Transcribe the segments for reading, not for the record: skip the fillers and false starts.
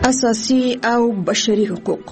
اساسي او بشري حقوق.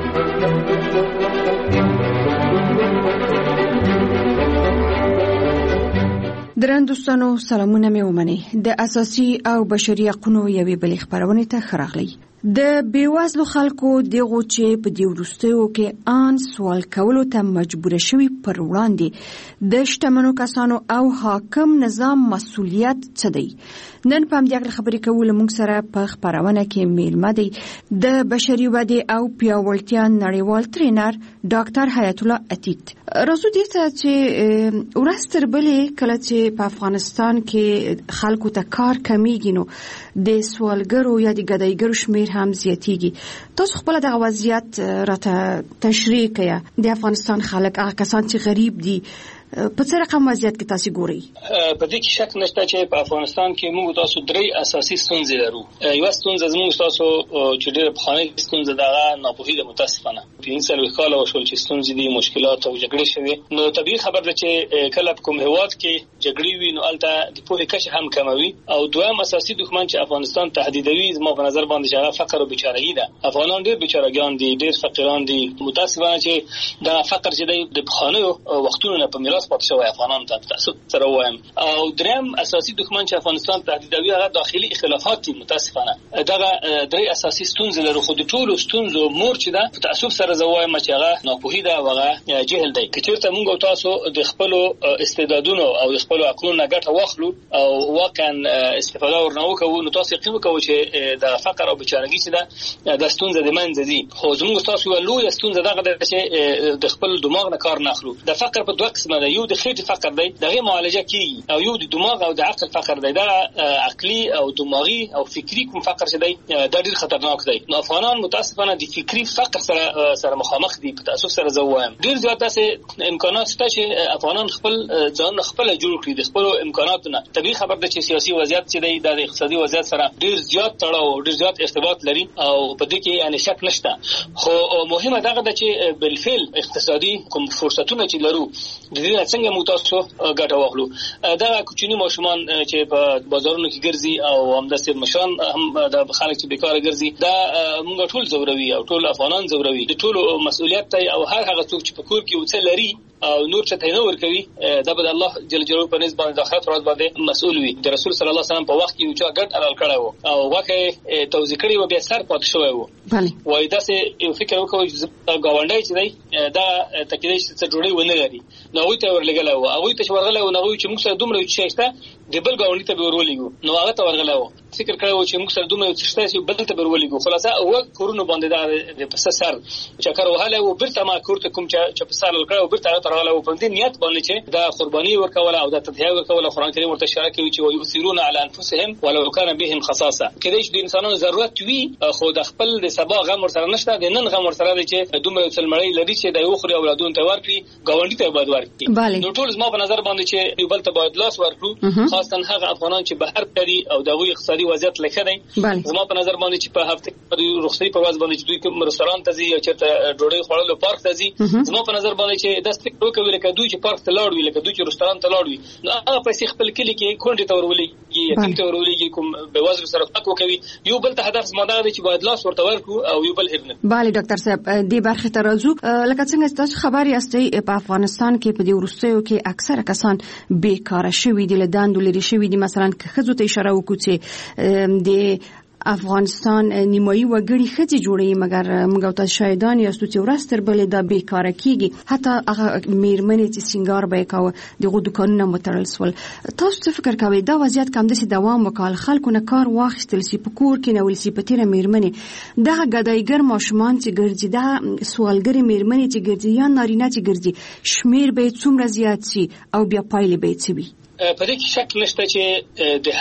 درن دوستانو سلامونه مې ومنئ. د اساسي او بشري حقوقو یوې بلې خبرونه ته ښه راغلی. د بیوزلو خلکو دغه چې په دې وروستیو کې ان سوال کولو ته مجبور شوي پر وړاندې د شتمنو کسانو او حاکم نظام مسؤلیت څه دی؟ نن په همدې خبرې کول موږ سره په خبرونه کې میلمه دی د بشري ودې او پیاوړتیا نړیوال ټرینر ډاکټر حیات الله عتیق. راځو دې ته چې ورستر بلې کله چې په افغانستان کې خلکو ته کار کمیږي نو د سوالګرو یا د ګدایګرو شمیر هم زیاتیږي. تاسو خپل د وضعیت راته تشریح کړئ. د افغانستان خلک هغه کسان چې غریب دي په څه رقم وضعیت کې تاسو ګورئ؟ په دې کې شک نشته چې په افغانستان کې موږ تاسو درې اساسي ستونزې لرو. یو ستونزه زموږ تاسو چې ډېر پخوانۍ ستونزه ده ناپوهي ده متاسفانه. په انسان وکاله وشول چې ستونزې دي مشکلات او جګړې شوي. نو طبيعي خبر ده چې کله په کوم هیواد کې جګړې وي نو البته د پوهې کچه هم کموي. او دویم اساسي دښمن چې افغانستان تهدیدوي زما په نظر باندې چې فقر او بیچارهګي ده. افغانان ډېر بیچارهګان دي، ډېر فقیران دي. متاسفانه چې دا فقر چې د پخوانیو وختونو په میراث پاتې شوی افغانان ته تاسو سره وایم. او دریم اساسي دښمن چې افغانستان تهدیدوي هغه داخلي اختلافات دي. متاسفانه دغه درې اساسي ستونزې لرو. خو د ټولو ستونزو مور چې ده په تاسو سره زوایم چې هغه ناپوهي ده او هغه جهل دی. کچېرته موږ تاسو د خپل استعدادونو او د خپل عقلونو ګټه واخلو او واقعا استفاده ورنوکو نو تاسو یقین وکړئ چې د فقر او بیچارهګي چې ده د ستونزې د منځ دي. خو زموږ تاسو یو لوی ستونزه دغه ده چې د خپل دماغ نه کار نه اخلو. د فقر په دوه قسمه ده. یو د خېټې فقر دی، دغه معالجه کیږي، او یو د دماغ او د عقل فقر دی. دا عقلي او دماغي او فکری کوم فقر چې دی دا ډیر خطرناک دی. نو افغانان متاسفانه د فکری فقر سره مخامخ دي. په تاسو سره زوایم ډیر زیات داسې امکانات شته چې افغانان خپل ځان خپل جوړ کړي د خپل امکاناتونو. طبيعي خبر ده چې سیاسي وضعیت چې دی د اقتصادي وضعیت سره ډیر زیات تړاو ډیر زیات ارتباط لري او په دې کې یعنی شک نشته. خو مهمه دغه ده چې بالفعل اقتصادي کوم فرصتونه چې لرو د دې څنګه متاسو ګټه واخلو. دا کوچني ماشومان چې په بازارونو کې ګرځي او همداسې مشان هم د خلک چې بیکاره ګرځي دا موږ ټول زوروي او ټول افغانان زوروي. د ټولو مسؤلیت دی او هر هغه څوک چې په کور کې وڅ لري او نور څه ته نور کوي دا به الله جل جلاله په نسبت د آخرت ورځ باندې مسؤل وي. د رسول صلی الله علیه وسلم په وخت کې یو چا ګډ حلال کړی وو او واقع توزیع کړی و بیا سر پات شوی وو. وای دا سه یو فکر وکوي چې گاونډي چې دی دا تکلیف څه جوړي ونه لري نو وي ته ورلګل وو او ته ورغله او نو چې موږ سره دومره چې شته د بل گاونډي ته ورولېګو نو هغه ته ورغله وو فکر کړو چې موږ سره دومره چې شته چې بل ته ورولېګو. خلاصه او کورونو باندې دا په سر چکر وهاله او برته ما کورته کوم چې په سال کړو برته ترغله او په دې نیت باندې چې دا قرباني ورکوله او دا تضحیه ورکوله. قرآن کریم ورته اشاره کوي چې ويثرون على انفسهم ولو كان بهم خصاصه. کله چې د انسانانو ضرورت وي خو د خپل د سبا غم ورسره نشته د نن غم ورسره دی چې دومره څلمړی لري چې د یو خوري اولادونو ته ورکړي گاونډي ته باید ورکړي. نو ټول زما په نظر باندې چې یو بل ته باید لاس ورکړو خاصه هغه افغانان چې بهر کړي او دغه اقتصادي وضعیت لکه دی. زما په نظر باندې چې په هفته کې رخصتي په ورځ باندې چې دوی کوم رستوران ته ځي یا چې ډوډۍ خوړلو پارک ته ځي زما په نظر باندې چې د ستګ وکوي لکه دوی چې پارک ته لاړ وي لکه دوی چې رستوران ته لاړ وي نو هغه پیسې خپل کلی کې کونډې ته ورولېږي یتیم ته ورولېږي کوم بېوزلو سره تک وکوي. یو بل ته هدف زما دا دی چې باید لاس ورته ورکړو او یو بل هېر نه. بله ډاکټر صاحب دې برخې ته راځو. لکه څنګه تاسو خبر یاستئ په افغانستان کې په دې وروستیو کې اکثره کسان بیکاره شوي دي، له دندو لرې شوي دي. مثلا که ښځو ته اشاره وکړو چې د افغانستان نیمایي وګړي ښځې جوړوي مګر موږ تاسو شاهدان یاستو چې ورځ تر بلې دا بیکاره کیږي. حتی هغه میرمنې چې سینګار به یې کاوه دغه دوکانونه متړل سول. تاسو څه فکر کوئ دا وضعیت که همداسې دوام وکړي خلکو نه کار واخیستل سي په کور کې نیول سي په تېره میرمنې دغه ګدایګر ماشومان چې ګرځي دا سوالګرې میرمنې چې ګرځي یا نارینه چې ګرځي شمیر به څومره زیات سي او بیا پایلې به څه وي؟ په دې کې شک نشته چې د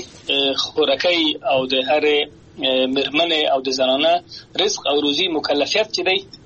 هر خوراکۍ او د هر مرمنه او د زنانه رزق او روزي مکلفیت چې دی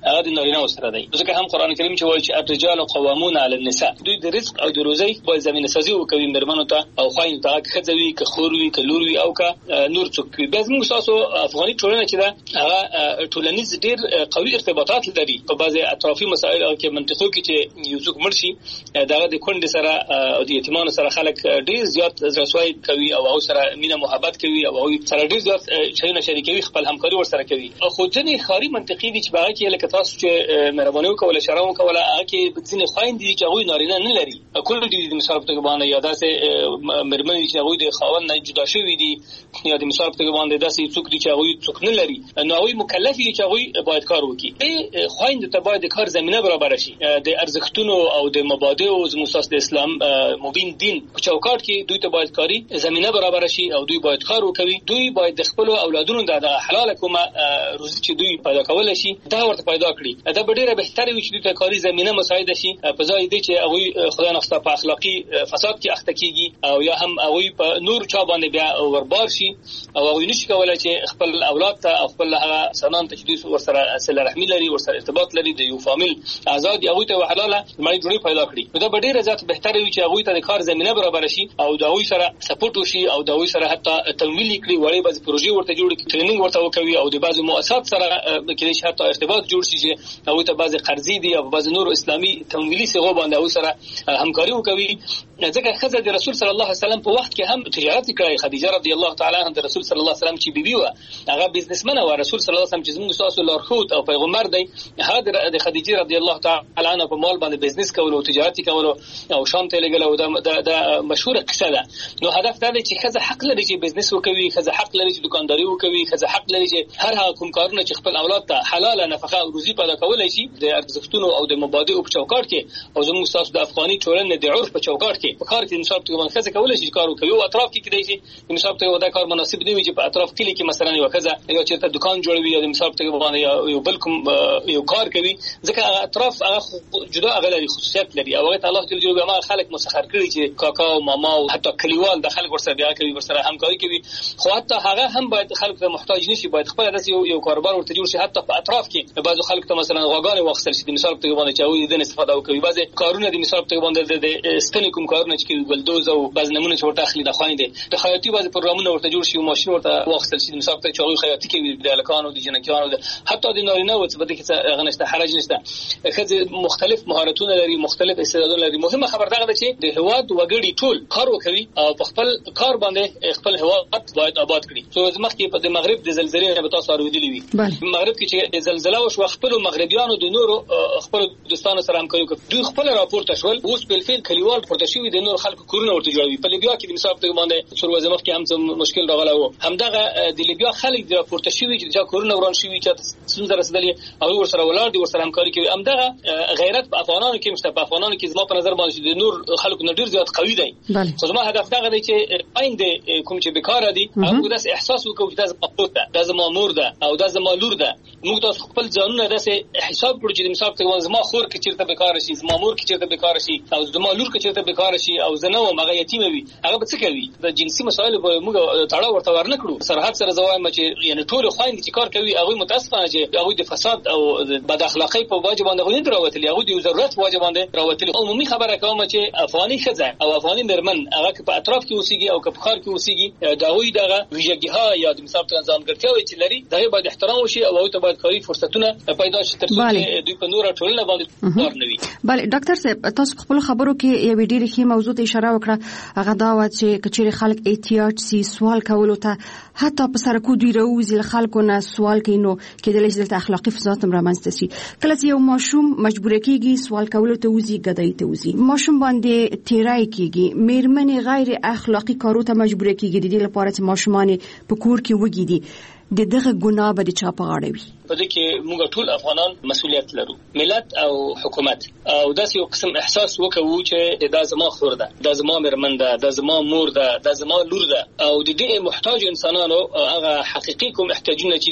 هغه د نارینه سره دی. ځکه هم قران کریم چې وایي چې الرجال قوامون علی النساء، دوی د رزق او د روزي په زمينه سازي وکوي مرمنو ته او خاين ته خځوي که خوروي که لوروي او که نور څوک وي. بیا موږ تاسو افغاني ټولنه چې دا هغه ټولنیز ډیر قوي ارتباطات لري په بعضي اطرافي مسایل او کې منطقو کې چې یو څوک مرشي دغه د کونډې سره او د یتیمانو سره خلک ډیر زیات رسوي کوي او سره مینه محبت کوي او سره ډیر زیات شریک شریکوي، خپل همکاري ورسره کوي. خو ځنې خاري منطقي دي چې باغ کې لکه تاسو چې مهرباني وکوله شرم وکوله هغه کې ځنې خاين دي چې هغه نارینه نه لري. کله دې مثال په توګه باندې یاده سه مرمنې چې هغه د خاوند نه جدا شوی دي یا د مثال په توګه باندې داسې څوک دي چې هغه څوک نه لري، نو هغه مکلف دي چې هغه باید کار وکړي. خاين ته باید کار زمينه برابر شي. د ارزښتونو او د مبادئ زموږ د اسلام مبین دین په چوکاټ کې دوی ته باید کاری زمينه برابر شي او دوی باید کار وکړي. دوی باید د خپل اولادونو د حلال کومه روزي چې دوی پیدا کول شي دا ورته پیدا کړي. دا ډیره بهتره وي چې دوی ته کاری زمينه مساعده شي په ځای دی چې هغه خدای نخسته په اخلاقی فساد کې اخته کیږي او یا هم هغه په نور چا باندې بیا وربار شي او هغه نشي کولای چې خپل اولاد ته او خپل هغه سنان ته چې دوی ورسره صله رحمی لري ورسره ارتباط لري د یو فامیل آزاد هغه ته حلاله مړی جوړي پیدا کړي. دا ډیره ذات بهتره وي چې هغه ته د کار زمينه برابر شي او دا هغه سره سپورټ وشي او دا هغه سره حتی تمویل کړي وړي بعض پروژې ورته جوړ کړي، ټریننګ ورته وکوي او د بعض مؤسسات سره کې شي حتی ارتباط جوړ شي چې هغه ته بعض قرضې دي او بعض نور اسلامي تمویلي صيغه باندې هغه سره همکاري وکوي. ځکه خزه د رسول صلی الله علیه وسلم په وخت کې هم تجارت کړی. خدیجه رضی الله تعالی عنها د رسول صلی الله علیه وسلم چې بیبي و هغه بزنسمن او رسول صلی الله علیه وسلم چې موږ تاسو لارښود او پیغمبر دی. هغه د خدیجه رضی الله تعالی عنها په مال باندې بزنس کول او تجارت کول او شام ته لګل او دا مشهور قصه ده. نو هدف دا دی چې خزه حق لري چې بزنس وکوي، خزه حق لري چې دکانداري وکوي، خزه حق لري چې هر هغه کوم کارونه چې خپل اولاد ته حلاله نفقه او روزي پیدا کولای شي د ارزښتونو او د مبادئ په چوکاټ کې او زموږ تاسو د افغاني ټولنې د عرف په چوکاټ کې په کار کې انصاف ته باندې خزه کولای شي کار وکوي او اطراف کې کېدای شي انصاف ته ودا کار مناسب دی چې په اطراف کې کې مثلا یو خزه یا چې ته دکان جوړوي یا د انصاف ته باندې یو بل کوم یو کار کوي. ځکه اطراف هغه جدا غلري خصوصیت لري او الله جل جلاله ما خلق مسخر کړی چې کاکا او ماما او حتی کلیوال د خلک ورسره بیا کوي ورسره همکاري کوي. خو حتی هغه هم باید خلک ته محتاج نشي، باید خپل داس یو کاروبار ورته جوړ شي. حتی په اطراف کې بعضو خلک ته مثلا غواګانې واخصل شي د مثال په باندې چاوي د استفاده کوي. بعضي کارونه د مثال په باندې د ستنې کوم کارونه چې بلدوز او بعض نمونه چې ورته اخلي د خويندې د خیاطي بعضي پروګرامونه ورته جوړ شي او ماشين ورته واخصل شي د مثال په چاوي خیاطي کوي د الکانو د جنکانو حتی د نارینه او څه بده کې غنښت حرج نشته. خځه مختلف مهارتونه لري، مختلف استعدادونه لري. مهمه خبر دا ده چې د هواد وګړي ټول کار وکوي او په خپل کار باندې خپل هواد باید آباد کړي. سو زمخکې په د مغرب د زلزلې په تاسو اوریدلې وي مغرب کې چې زلزلہ وشو خپل مغربيانو د نورو خپل دوستانو سره همکاري کوي. دوی خپل راپورته شول اوس په فعل کلیوال پورته شوی د نور خلکو کورونه ورته جوړوي. په لیبیا کې د مثال په باندې سر وزمخ کې هم مشکل راغله و همدغه د لیبیا خلک د راپورته شوی چې کورونه وران شوی چې څنګه رسیدلې او ورسره ولار دي ورسره همکاري کوي. همدغه غیرت په افغانانو کې مشته. په افغانانو کې زما په نظر باندې د نور خلکو نه ډیر زیات قوي دی. خو زما هدف دا دی چې آینده کوم چې بیکاره دي هغه داس احساس وکړي چې دا زما ده، دا زما مور ده او دا زما لور ده. موږ تاسو خپل ځانونه داسې حساب کړو چې مثال ته زما خور کې چیرته بیکاره شي، زما مور کې چیرته بیکاره شي او زما لور کې چیرته بیکاره شي او زنه او مغه یتیم وي هغه به څه کوي. د جنسي مسایلو په موږ تړاو ورته ورنکړو. سرحد سره زوایم چې یعنی ټول خويند چې کار کوي هغه متاسفانه چې هغه د فساد او بد اخلاقی په واجب باندې غوښتل راوتلی، هغه د ضرورت واجب باندې راوتلی. عمومي خبره کوم چې افغاني خزه او افغاني مرمن هغه په اطراف کې اوسېږي او په خار کې اوسېږي دا وی دغه ویژګیها یا د مثال ته ځانګړتیاوې چې لري دا باید احترام وشي او ته باید کاري فرصتونه پیدا شي ترڅو چې دوی په نور ټولنه باندې کار نه وي. بله ډاکټر صاحب تاسو خپل خبرو کې یو ډېر ښه موضوع ته اشاره وکړه. هغه دا و چې کچېر خلک احتیاج سي سوال کولو ته حتی په سرکو دوی راوځي له خلکو نه سوال کوي نو کېدلی شي د اخلاقی فساد هم رامنځته شي. کله چې یو ماشوم مجبور کېږي سوال کولو ته وځي ګدای ته وځي ماشوم باندې تیرای کېږي میرمنې غیر اخلاقی کارو ته مجبور کېږي د دې لپاره چې ماشومان په کور کې وګي دي د دغه ګناه به چا په غاړه وي. په دې کې موږ ټول افغانان مسؤلیت لرو، ملت او حکومت، او داسې یو قسم احساس وکړو چې دا زما خور ده، دا زما مرمن ده، دا زما مور ده، دا زما لور ده او د دې محتاج انسانانو هغه حقيقي کوم احتیاجونه چې دي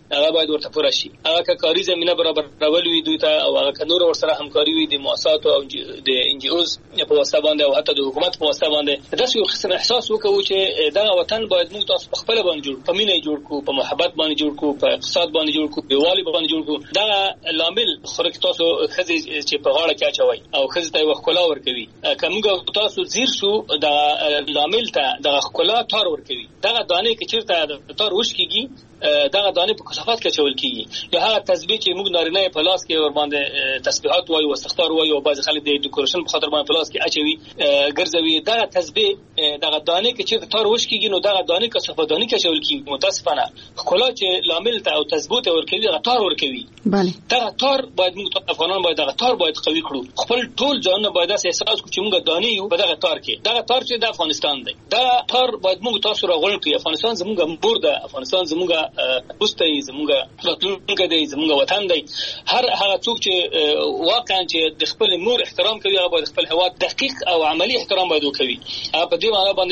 هغه باید ورته پوره شي. هغه که کاري زمينه برابرول وي دوی ته او هغه نور ورسره همکاري وي د مؤسسات او د ان جی اوز په واسطه باندې او حتی د حکومت په واسطه باندې داسې یو قسم احساس وکړو چې دا وطن باید موږ تاسو په خپل باندې جوړ په مینه جوړ کو په محبت باندې جوړ کو په اقتصاد باندې جوړ کو په والی باندې جوړ کو. دا لامل خورک تاسو خزي چې په غاړه کې اچوي او خزي ته وخلا ورکوي کومګه تاسو زیر شو دا لامل ته د خلا تار ورکوي. دا دانه کې چیرته تار وش کیږي دغه دانه په کثافات کې چول کیږي. یا هغه تسبیح چې موږ نارینه په لاس کې ور باندې تسبیحات وایو او استغفار وایو او بعض خلک د ډیکوریشن په خاطر باندې په لاس کې اچوي ګرځوي. دا تسبیح دغه دانه کې چې تار وش کیږي نو دغه دانه کثافات دانه کې چول کیږي. متاسفانه خلا چې لامل ته او تثبوت ورکوي دغه تار ورکوي. بله دغه تار باید موږ افغانان باید دغه تار باید قوي کړو. خپل ټول ځان باید احساس کړو چې موږ دانه یو په دغه تار کې. دغه تار چې د افغانستان دی دا تار باید موږ تاسو راغون کړو. افغانستان زموږ مور ده. افغانستان زموږ دوست دی. زموږ راتلونکی دی. زموږ وطن دی. هر هغه څوک چې واقعا چې د خپل مور احترام کوي هغه باید خپل هیواد دقیق او عملی احترام باید وکړي. په دې معنی باندې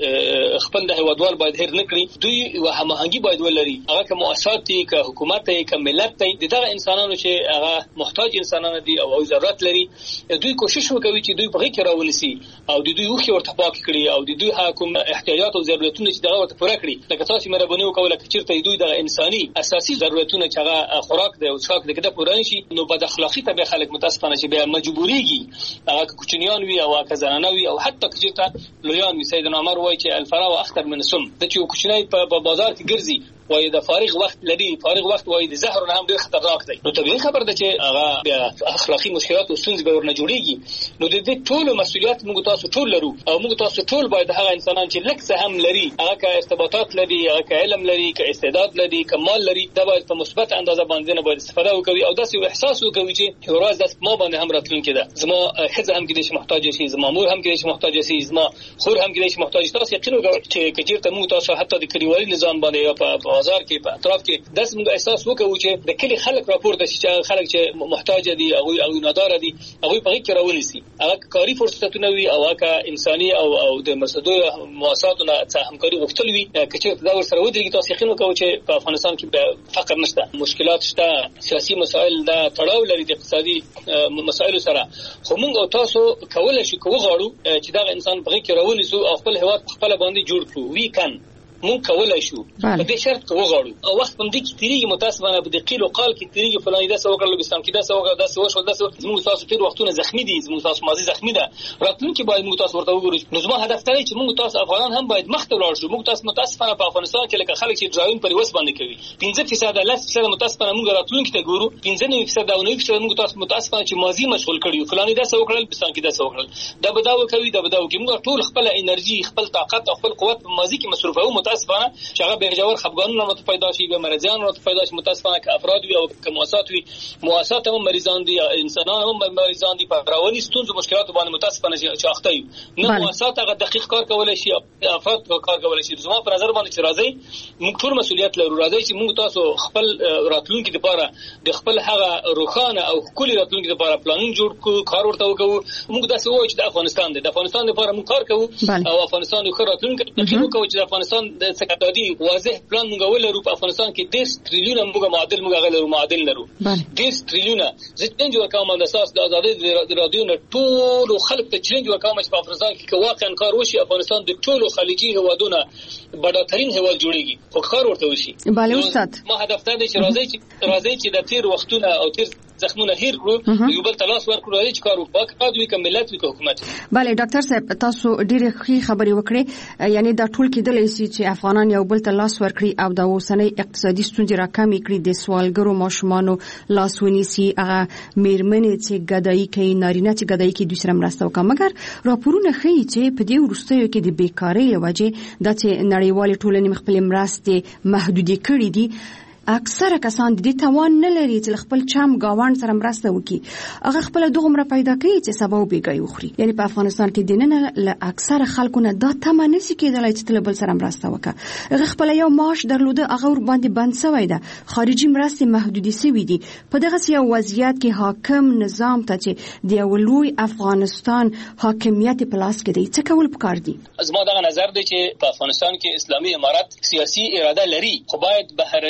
چې خپل د هیوادوال باید هیر نه کړي. دوی هماهنګي باید ولري. هغه که مؤسسات دي که حکومت دی که ملت دی دغه انسانانو چې هغه محتاج انسانان دي او ضرورت لري دوی کوشش وکوي چې دوی په غي کې راولسي او د دوی وخت ورته پاک کړي او د دوی حکومت احتیاجات او ضرورتونه چې دغه ورته پوره کړي. لکه تاسو مهرباني وکوله چې چیرته دوی د انساني اساسي ضرورتونه چې هغه خوراک دی او څښاک دی کده پوره نشي نو بد اخلاقی ته خلک متاسفانه چې بیا مجبوريږي هغه کوچنیان وي او هغه زنانه وي او حتی چې لویان وي. سیدنا عمر وایي چې الفراو اخطر من السم. د چې کوچنی په بازار کې ګرځي وای د فارغ وخت لري. فارغ وخت وای د زهر نه هم ډیر خطرناک دی. نو طبيعي خبر ده چې هغه بیا اخلاقی مشکلات او ستونزې به ورنه جوړيږي. نو د دې ټول مسؤلیت موږ تاسو ټول لرو او موږ تاسو ټول باید هغه انسانان چې لکه څه هم لري هغه که ارتباطات لري هغه که علم لري که استعداد لري که مال لري دا باید په مثبت اندازه باندې نه باید استفاده وکړي او داسې احساس وکړي چې یو ورځ داس ما باندې هم راتلونکي ده. زما خزه هم کېدې محتاج شي. زما مور هم کېدې محتاج شي. زما خور هم کېدې محتاج. تاسو یقین وکړئ چې کچیرته موږ تاسو حتی د کلیوالي نظام باندې یا په بازار کې په اطراف کې داس موږ احساس وکړو چې د کلی خلک راپورته شي چې خلک چې محتاج دي او نادار دي هغه په کې راونیسي. هغه کاری فرصتونه وي او هغه انساني او د مسدو مؤسساتو نه همکاري غوښتل وي. کچې دا ورسره ودرېږي تاسو یقین وکړو چې په افغانستان کې فقر نشته. مشکلات شته. سیاسي مسایل دا تړاو لري د اقتصادي مسایلو سره. خو موږ او تاسو کولای شو کوغاړو چې دا انسان په کې راونیسو او خپل هیواد خپل باندې جوړ کړو. وی کان مونږ کولای شو په دې شرط کې وغواړو او وخت هم دې کې تیریږي متاسفانه په دې قیل او قال کې تیریږي فلاني دا څه وکړل بسام کې دا څه وکړل دا څه وشو دا څه زموږ تاسو ټول وختونه زخمی دي. زموږ تاسو ماضي زخمی ده. راتلونکي باید موږ تاسو ورته وګورو. نو زموږ هدف دی چې موږ تاسو افغانان هم باید مخته ولاړ شو. موږ تاسو متاسفانه په افغانستان کې لکه خلک چې ډراون پر وس باندې کوي 15% لاس څه متاسفانه موږ راتلونکي ته ګورو 15% او 9% موږ تاسو متاسفانه چې ماضي مشغول کړیو فلاني دا څه وکړل بسام کې دا څه وکړل دا بداو کوي دا بداو کوي. موږ ټول خپل انرژي خپل طاقت او خپل قوت په ماضي کې مصرفو متاسفانه چې به جوړ خفګانونه مت پیدا شي به مرزيان مت پیدا شي متاسفانه که افراد وي او که مؤسسات وي مؤسسات هم مریضان دي انسانان هم مریضان دي په رواني ستونزو مشکلات باندې متاسفانه چې اخته وي. نه مؤسسات هغه دقیق کار کولای شي افراد کار کولای شي. زما په نظر باندې چې راځي موږ ټول مسؤلیت لرو. راځي چې موږ تاسو خپل راتلونکي لپاره د خپل هغه روخانه او کلی راتلونکي لپاره پلان جوړ کړو کار ورته وکړو. موږ داسې وایو چې د افغانستان د افغانستان لپاره موږ کار کوو او افغانستان یو راتلونکي تخیل کوو چې د افغانستان د سکتادي واضح پلان موږ ولرو. په افغانستان کې 10 تریلیون موږ معادل موږ غلرو معادل لرو 10 تریلیون. زه څنګه ورکوم د اساس د ازادي د رادیو نه ټول خلک ته چیلنج ورکوم چې په افغانستان کې واقعا کار وشي. افغانستان د ټولو خلیجي هوادونو بډاترین هواد جوړیږي خو کار ورته وشي. بله استاد ما هدف ته دی چې راځي چې د تیر وختونه او تیر زخمونه هیر کړو یو بل تلاش ورکړو چې کار وکړو دوی کوم ملت وي حکومت. بله ډاکټر صاحب تاسو ډیره ښه خبرې وکړې. یعنی دا ټول کېدلی شي چې افغانان یو بل تلاش ورکړي او د اوسنۍ اقتصادي ستونزې راکمې کړي. د سوالګرو ماشومانو لاس ونیسي هغه میرمنې چې ګدایي کوي نارینه چې ګدایي کوي دوی سره مرسته وکړي. مګر راپورونه ښیي چې په دې وروستیو کې د بیکارۍ له وجې دا چې نړیوالې ټولنې خپلې مرستې محدودې کړي دي اکثره کسان د دې توان نه لري چې خپل چم گاوند سره مرسته وکړي. هغه خپل دغه پیدا کوي چې سبا وبېږي وخوري. یعنی په افغانستان کې دننه ل اکثره خلکو نه دا تمه نشي کېدلای چې بل سره مرسته وکړي. هغه خپل یو معاش درلوده هغه ور باندې بند شوی ده. خارجي مرستې محدودې شوې دي. په دغه یو وضعیت کې حاکم نظام ته چې د لوی افغانستان حاکمیت په لاس کې دی څه کول پکار دي؟ زما دا نظر دی چې په افغانستان کې اسلامي امارت سیاسي اراده لري خو باید بهرني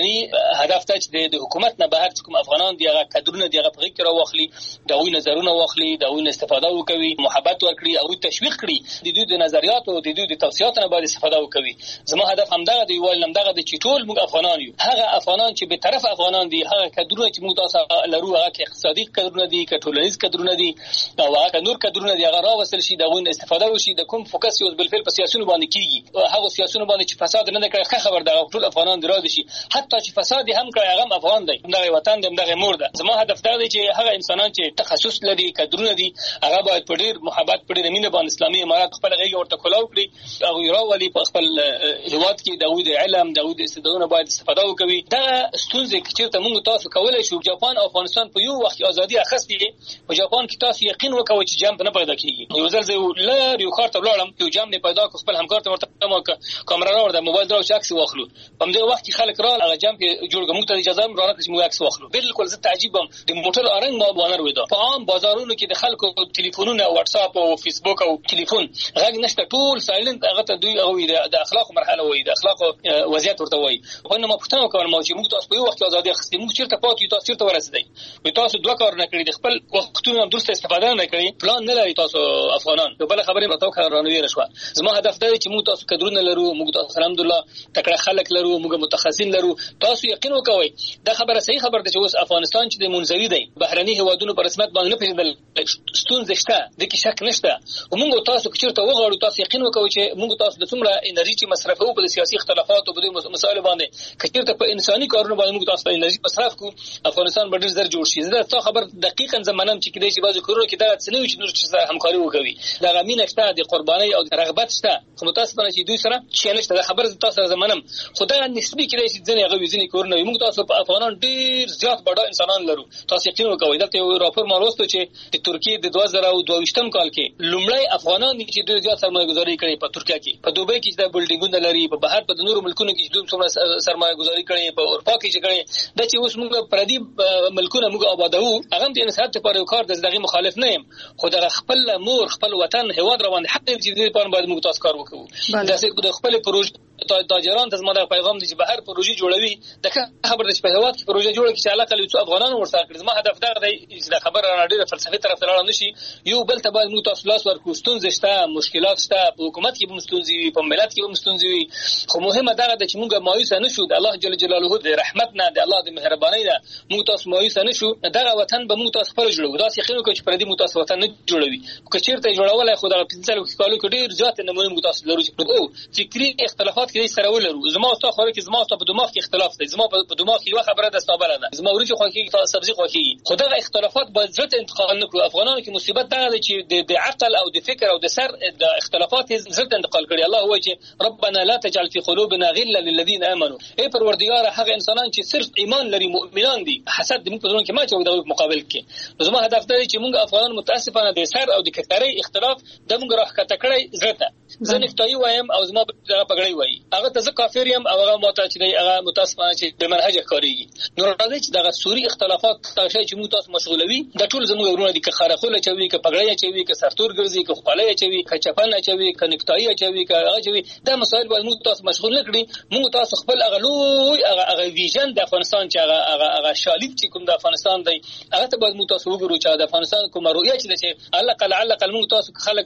هدف ته چې د حکومت نه بهر کوم افغانان دی هغه کډرونه دی هغه په غیر واخلي دغه نظرونه واخلي دغه استفاده وکوي محبت ورکړي او تشویق کړي د دوی د نظریات او د دوی د توصيات نه باید استفاده وکوي. زما هدف همدغه دی ویل همدغه د چې ټول موږ افغانان یو هغه افغانان چې به طرف افغانان دي هغه کډرونه چې موږ تاسو لرو هغه اقتصادي کډرونه دي ټولنیز کډرونه دي او هغه نور کډرونه دي هغه راوصل شي دغه استفاده وشي د کوم فوکس یو بل فعل په سیاستونو باندې کیږي هغه سیاستونو باندې چې فساد نه کړي خبر ده ټول افغانان دراد شي حتی چې فساد هم کړي هغه افغان دی دغه وطن دی دغه مور ده. زما هدف دا دی چې هغه انسانان چې تخصص لري کډرونه دي هغه باید په ډیر محبت په ډیر مینه باندې اسلامي امارات خپل غیږ ورته کولاو کړي او راولي په خپل هیواد کې داوود علم داوود استعدادونه باید استفاده وکړي. دا ستونزې چې موږ تاسو کولای شو جاپان او افغانستان په یو وخت ازادي اخستې په جاپان کې تاسو یقین وکوي چې جنب نه پیدا کیږي. یو ځل زه لار یو کارت ولاړم یو جنب پیدا کو خپل همکار ته ورته ما کیمرا راوړم موبایل درو چې عکس واخلو په دې وخت کې خلک را هغه جنب جوړ کوم ته اجازه هم راکړي چې موږ عکس واخلو. بالکل زه تعجبم د موټر ارنګ ما بانر وېدا په عام بازارونو کې د خلکو ټلیفونونه واتس اپ او فیسبوک او ټلیفون غږ نشته ټول سایلنت هغه ته دوی او د اخلاق مرحله وایي د اخلاق وضعیت ورته وایي. خو نو ما پوښتنه وکړم چې موږ تاسو په یو وخت ازادي اخستې موږ چیرته پاتې تاسو چیرته ورسېدای وي تاسو دوه کار نه کړی د خپل وختونو دوست استفاده نه کړی پلان نه لري تاسو افغانان په بل خبرې متو کارانوي رشوه. زما هدف دی چې موږ تاسو کډرونه لرو موږ تاسو الحمدلله تکړه خلک لرو موږ متخصصین لرو تاسو یقین وکوي دا خبره صحیح خبره ده چې اوس افغانستان چې د منځوي دی بهرني هوادونو په رسمیت باندې نه پیژندل ستونزې شته د کې شک نشته او موږ تاسو چیرته وغواړو تاسو یقین وکوي چې موږ تاسو د څومره انرژي چې مصرفو په سیاسي اختلافات او په مسایل باندې کچیرته په انساني کارونو باندې موږ تاسو انرژي مصرف کو افغانستان به ډیر زر جوړ شي. زه تاسو خبر دقیقاً زمانم چې کله چې بعضی کورونه کې دا څنګه چې نور چې همکاري وکوي دا غمینه شته د قرباني او رغبت شته خو متاسفانه چې دوی سره چې نشته دا خبر تاسو زمانم خدای نسبی کړي چې ځنې هغه وزنی کورونه موږ تاسو په افغانان ډیر زیات بڑا انسانان لرو تاسو یقین وکوي دا یو راپور مالوستو چې د ترکیه د 2022م کال کې لومړی افغانان چې دوی زیات سرمایه گذاري کړي په ترکیه کې په دوبۍ کې د بلډینګونو لري په بهر په نورو ملکونو کې دوی څومره سرمایه گذاري کړي په اروپا کې چې کړي د چې اوس موږ پردي ملکونه موږ آبادو هغه د انسانیت لپاره یو کار دغه مخالف نه یم خو د خپل مور خپل وطن هواد روان حق دې چې په باندې موږ تاسو کار وکړو د خپل پروژې تاجران ته زموږ پیغام دی چې بهر پروژې جوړوي د خبر د هواد کې پروژې جوړه چې علاقه لري چې افغانانو ورسره کړي. زما هدف دا دی چې د خبره راډیو فلسفي طرف ته لاړ نشي یو بل ته باید موږ تاسو لاس ورکو ستونزې شته مشکلات شته په حکومت کې به ستونزې وي په ملت کې به ستونزې وي خو مهمه دا ده چې موږ مایوس نه شو د الله جل جلاله د رحمت نه د الله د مهرباني نه موږ تاسو مایوس نه شو دغه وطن به موږ تاسو خپل جوړو دا یقین وکړو چې پردي موږ تاسو وطن نه جوړوي که چیرته جوړولای خو دا 15 کالو کې ډیر ځات نمونه موږ تاسو لرو چې فکری اختلافات کې سره ولرو زما او تاسو خو کې زما او په دماغ کې اختلاف دی زما په دماغ کې یو خبره ده ستابله ده زما ورته خو کې تاسو سبزي خو کې خدای اختلافات باید ځت انتقال نه کړو افغانانو کې مصیبت دا ده چې د عقل او د فکر او د سر د اختلافات ځت انتقال کړي الله هو چې ربنا لا تجعل في قلوبنا غلا للذين امنوا ای پروردگار هغه انسانان چې صرف ایمان لري مؤمنان دي حسد دې په ځون کې ما چې د مقابل کې زما هدف دی چې موږ افغانان متاسفانه د سر او د کتاري اختلاف د موږ راخته کړی زړه زه نفتای وایم او زما په پګړی وای هغه ته کافر یم او هغه ماته چې هغه متاسفانه چې د منهج کاریږي نو راځي چې دغه سوري اختلافات تاسو چې موږ تاسو مشغولوي د ټول زموږ ورونه دي که خارخوله چوي که پګړی چوي که سرتور ګرځي که خپلای چوي که چپن چوي که نکتای چوي که هغه چوي دا مسائل باید موږ تاسو مشغول نکړي موږ تاسو خپل هغه لوی هغه ویژن د افغانستان چې هغه شالید چې کوم د افغانستان دی هغه ته باید موږ تاسو وګورو چې د افغانستان کوم رؤیه چې علقه موږ تاسو خلک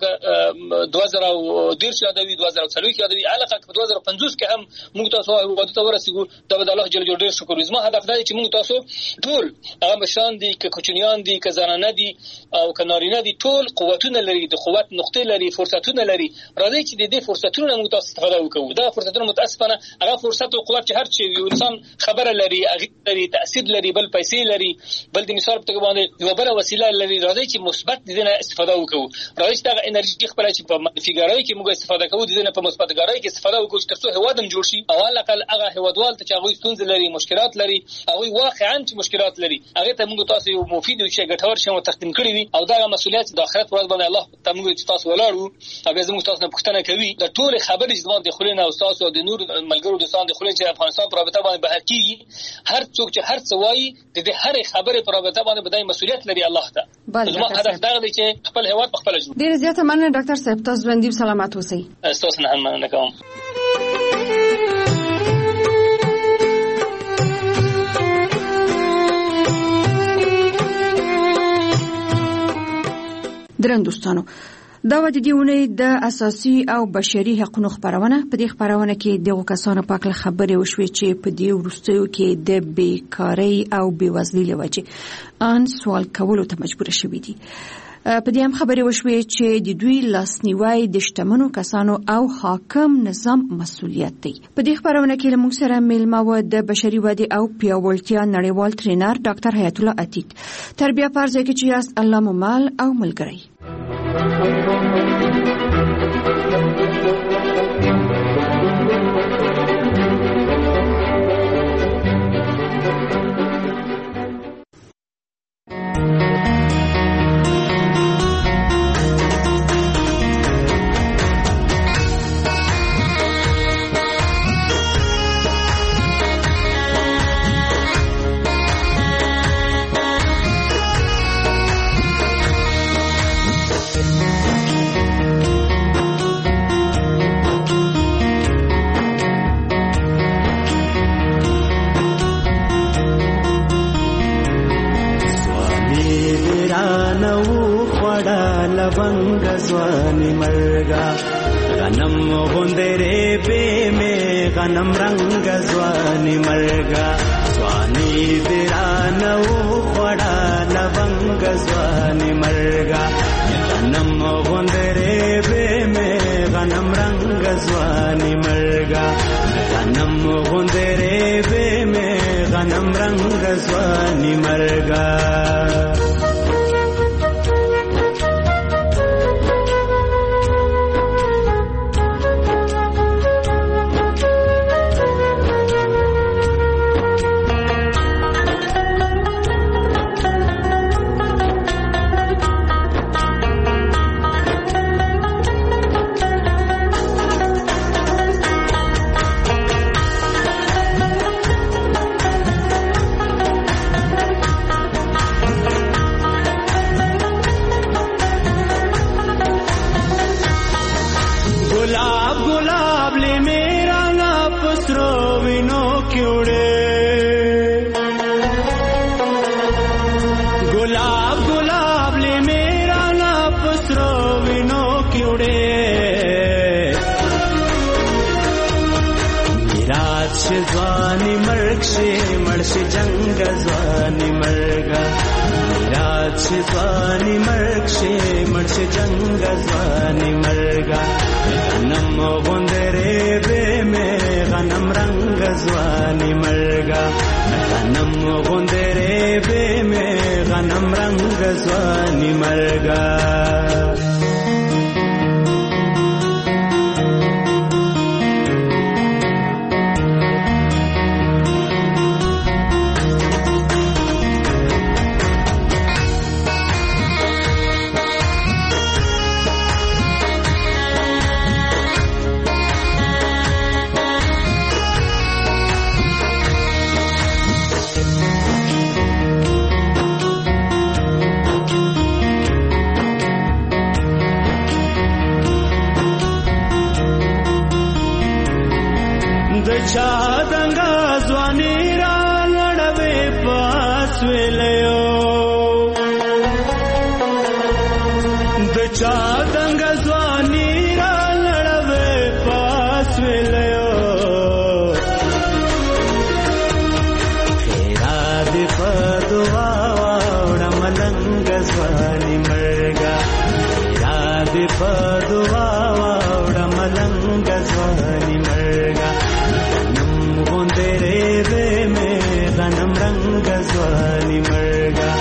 2013 یادوي 2040 یادوي علقه 2050 کې هم موږ تاسو وعده ته ورسېږو دا به الله جل جلاله ډېر شکر زما هدف دی چې موږ تاسو ټول هغه مشان دي که کوچنیان دي که زنانه دي او که نارینه دي ټول قوتونه لري د قوت نقطې لري فرصتونه لري راځي چې د دې فرصتونو موږ تاسو استفاده وکړو دا فرصتونه متاسفانه هغه فرصت او قوت چې هر چی یو انسان خبره لري هغه لري تاثیر لري بل پیسې لري بل د مثال په توګه باندې یو بل وسیله لري راځي چې مثبت دي نه استفاده وکړو راځي چې هغه انرژي خپل چې په منفیګرای کې موږ استفاده کوو دي نه په مثبتګرای کې استفاده وکړو چې تاسو هوادم جوړ شي او علاقه هغه هوادوال ته چې هغه ستونزې لري مشکلات لري او واقعا چې مشکلات لري هغه ته موږ تاسو یو مفید او شي ګټور شي تقدیم کړی وي او دا مسؤلیت د آخرت ورځ باندې الله ته موږ تاسو ولاړو او زموږ تاسو نه پوښتنه کوي د ټول خبرې چې د خلینو او تاسو د نور ملګرو دوستان د خلینو چې افغانستان پر رابطه باندې بحث کیږي هر څوک چې هر څه وایي د هر خبرې پر رابطه باندې بدای مسؤلیت لري الله ته زموږ هدف دا دی چې خپل هیواد په خپل جوړ ډیر زیاته مننه ډاکټر صاحب تاسو باندې سلامات اوسئ تاسو نه هم مننه کوم قدرن دوستانو دا و د دیونې د اساسي او بشري حقوقو خبرونه په دې خبرونه کې دغه کسانو په اړه خبرې وشوې چې په دې وروستیو کې د بیکاری او بیوزلۍ لوجه ان سوال کولو ته مجبور شوي دي. په دې هم خبرې وشوې چې د دوی لاسنیوي د شتمنو کسانو او حاکم نظام مسؤلیت دی. په دې خبرونه کې له موږ سره میلمه و د بشري ودې او پیاوړتیا نړیوال ټرینر ډاکټر حیات الله عتیق. تربیه پرځای کې چې یاست الله مو مال او ملګری. ځواني مرګا غنم غوندره به می غنم رنگ ځواني مرګا ځواني درانو خړا لونګ ځواني مرګا غنم غوندره به می غنم رنگ ځواني مرګا غنم غوندره به می غنم رنگ ځواني مرګا ځواني مرګ شي مرشي جنگ ځواني مرګا میراث ځواني مرګ شي مرشي جنگ ځواني مرګا غنم غوندره به مې غنم رنگ ځواني مرګا غنم غوندره به مې غنم رنگ ځواني مرګا چا دنګا ځواني را لړوي پاس ویلو د چا دنګا ځواني را لړوي پاس ویلو خیرا دې په دعا وړه ملنګ ځواني مرګا خیرا دې په دعا وړه ملنګ ځواني مرګا غنم رنگ ځواني مرګا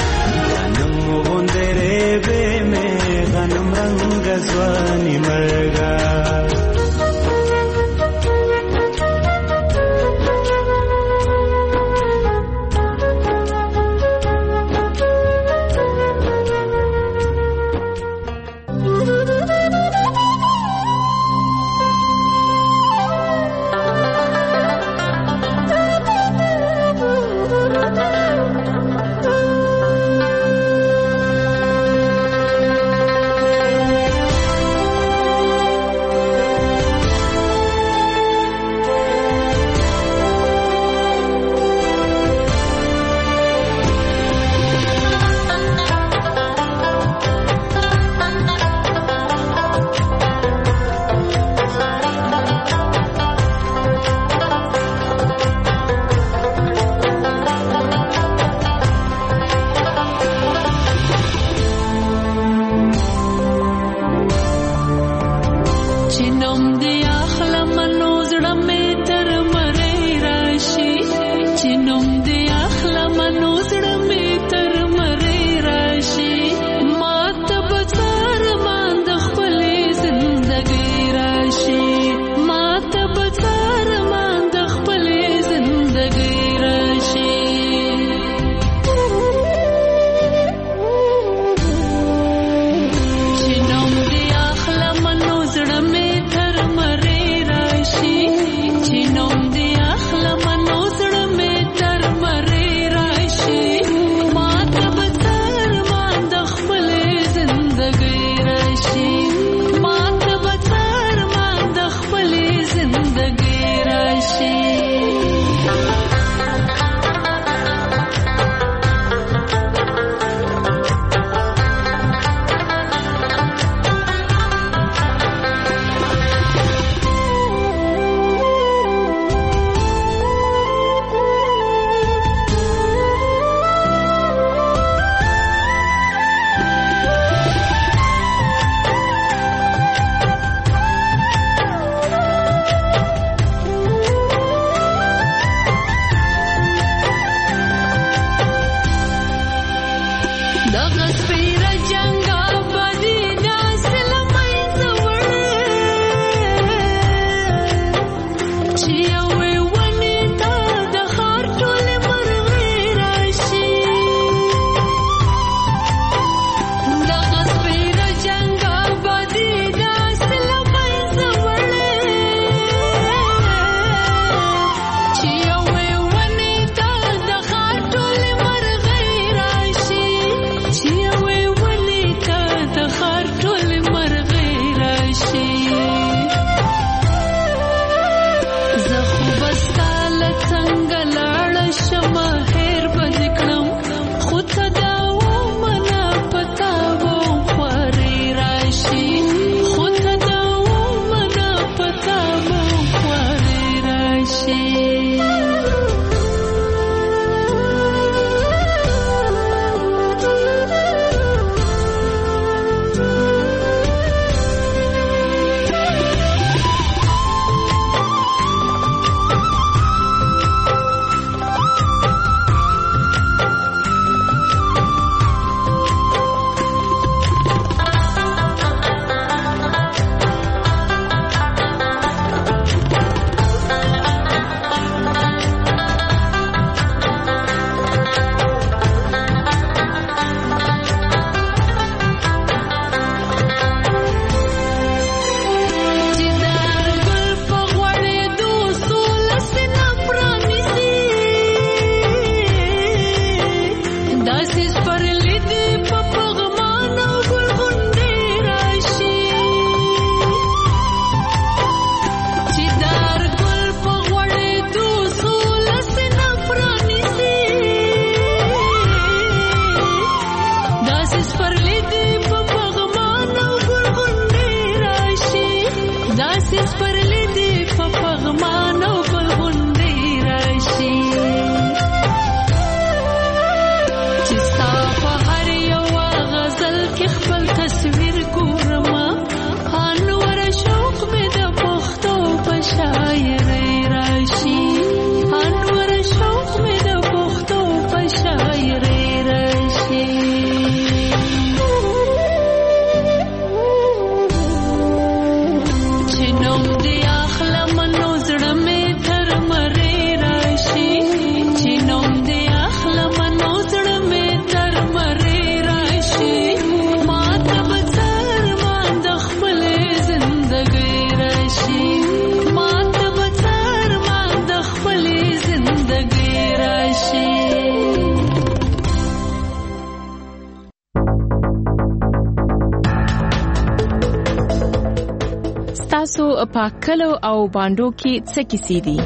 تاسو په کلو او باندو کې څه کیسې دي؟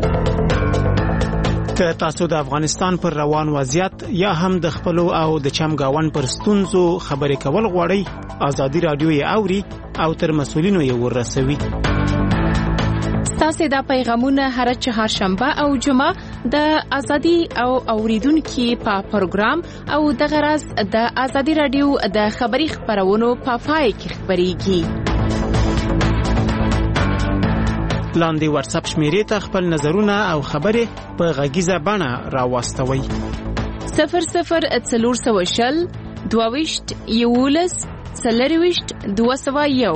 که تاسو د افغانستان پر روان وضعیت یا هم د خپلو او د چمګاون پر ستونزو خبرې کول غواړئ، ازادي رادیو یې اوري او تر مسؤلینو یې ورسوي. تاسو دا پیغامونه هر چهارشنبه او جمعه د ازادي او اوریدونکو په پروګرام او د غرض د ازادي رادیو د خبري خبرونو په پای کې خبريږي. لاندې واتس اپ شمیرې ته خپل نظرونه او خبرې په غږیزه بڼه راوستوئ. 0040 22 11 40 201.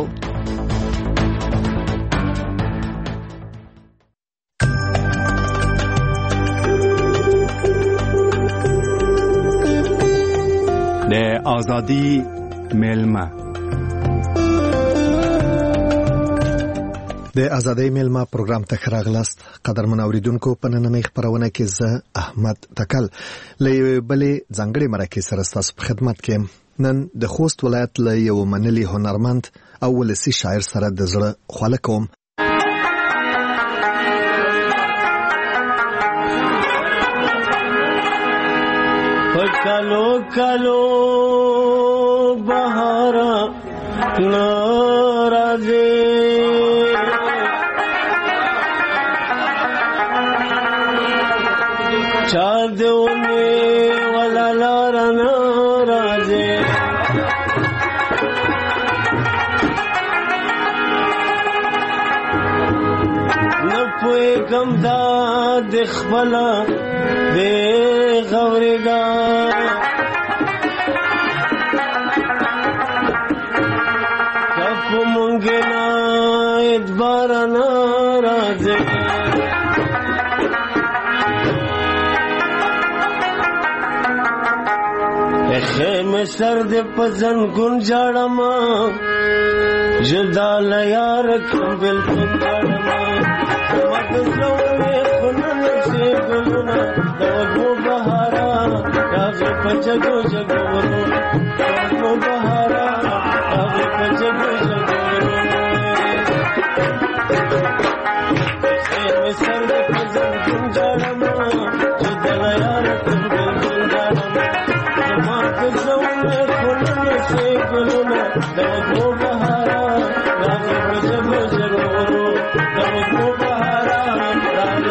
د ازادي ملما د ازادۍ ملما پروګرام ته راغلاست. قدرمن اوریدونکو، په نننۍ خبرونه کې زه احمد تکل له بلې ځانګړي مرکې سره ستاسو په خدمت کې. نن د خوست ولایت له یو منلي هنرمند او ولسي شاعر سره د زړه خواله کوم. کلو کلو بهارا ناراضي چار دیونه ولا لار ناراضي نپوی کم دا دخبلا بے غورگا کپ منگنا ادبار ناراضی خیمه سر دې په زنګون جاړما جدا لیار کم بلکل جاړما مد زلوې خنن سي ګلونه د وګو بهارا راځي په جګو جګو وګو بهارا راځي په جګو جګو خیمه سر دې په زنګون جاړما جدا لیار کم بلکل جاړما زونه خلل سي ګلونه د وګو بهارا راځي په جګو جګو د وګو بهارا راځي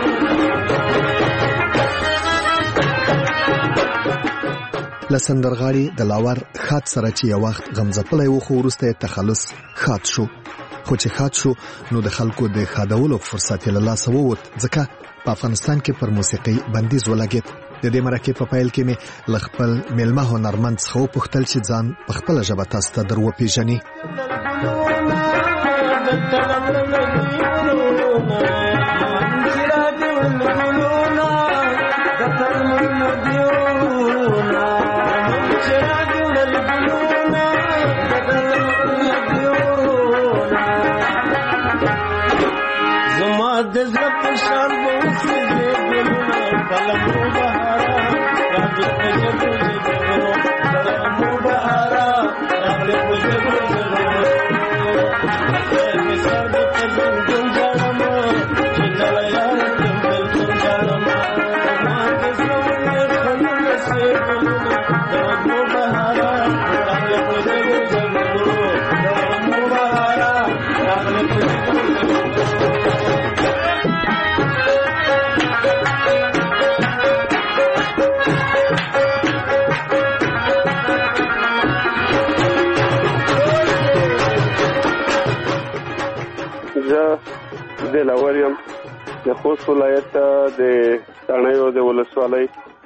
لسندرغاړي د لاور خاط سره چې یو وخت غمزپلې و خو ورسته تخلص خاط شو خو چې خاط شو نو د خلکو د خادولو فرصت له لاسه ووت ځکه په افغانستان کې پر موسیقي بندیز ولګید د دې مرکه په پایل کې مې لخپل ملمه هنرمند څخه پوښتل چې ځان په خپل ژبه تاسو ته درو پیژني زما د زړه په شان به وسېږي ګلونه قلمو بهارا راځي په جګو جګو قلمو بهارا راځي په جګو جګو سر دې په زنګون جاړما چې دلیار کم بلکل جاړما ما د زړه خلل سي ګلونه قلمو بهارا راځي په جګو جګو قلمو بهارا راځي په جګو جګو د لاوریم د خوست ولایت د تڼیو د ولسوالۍ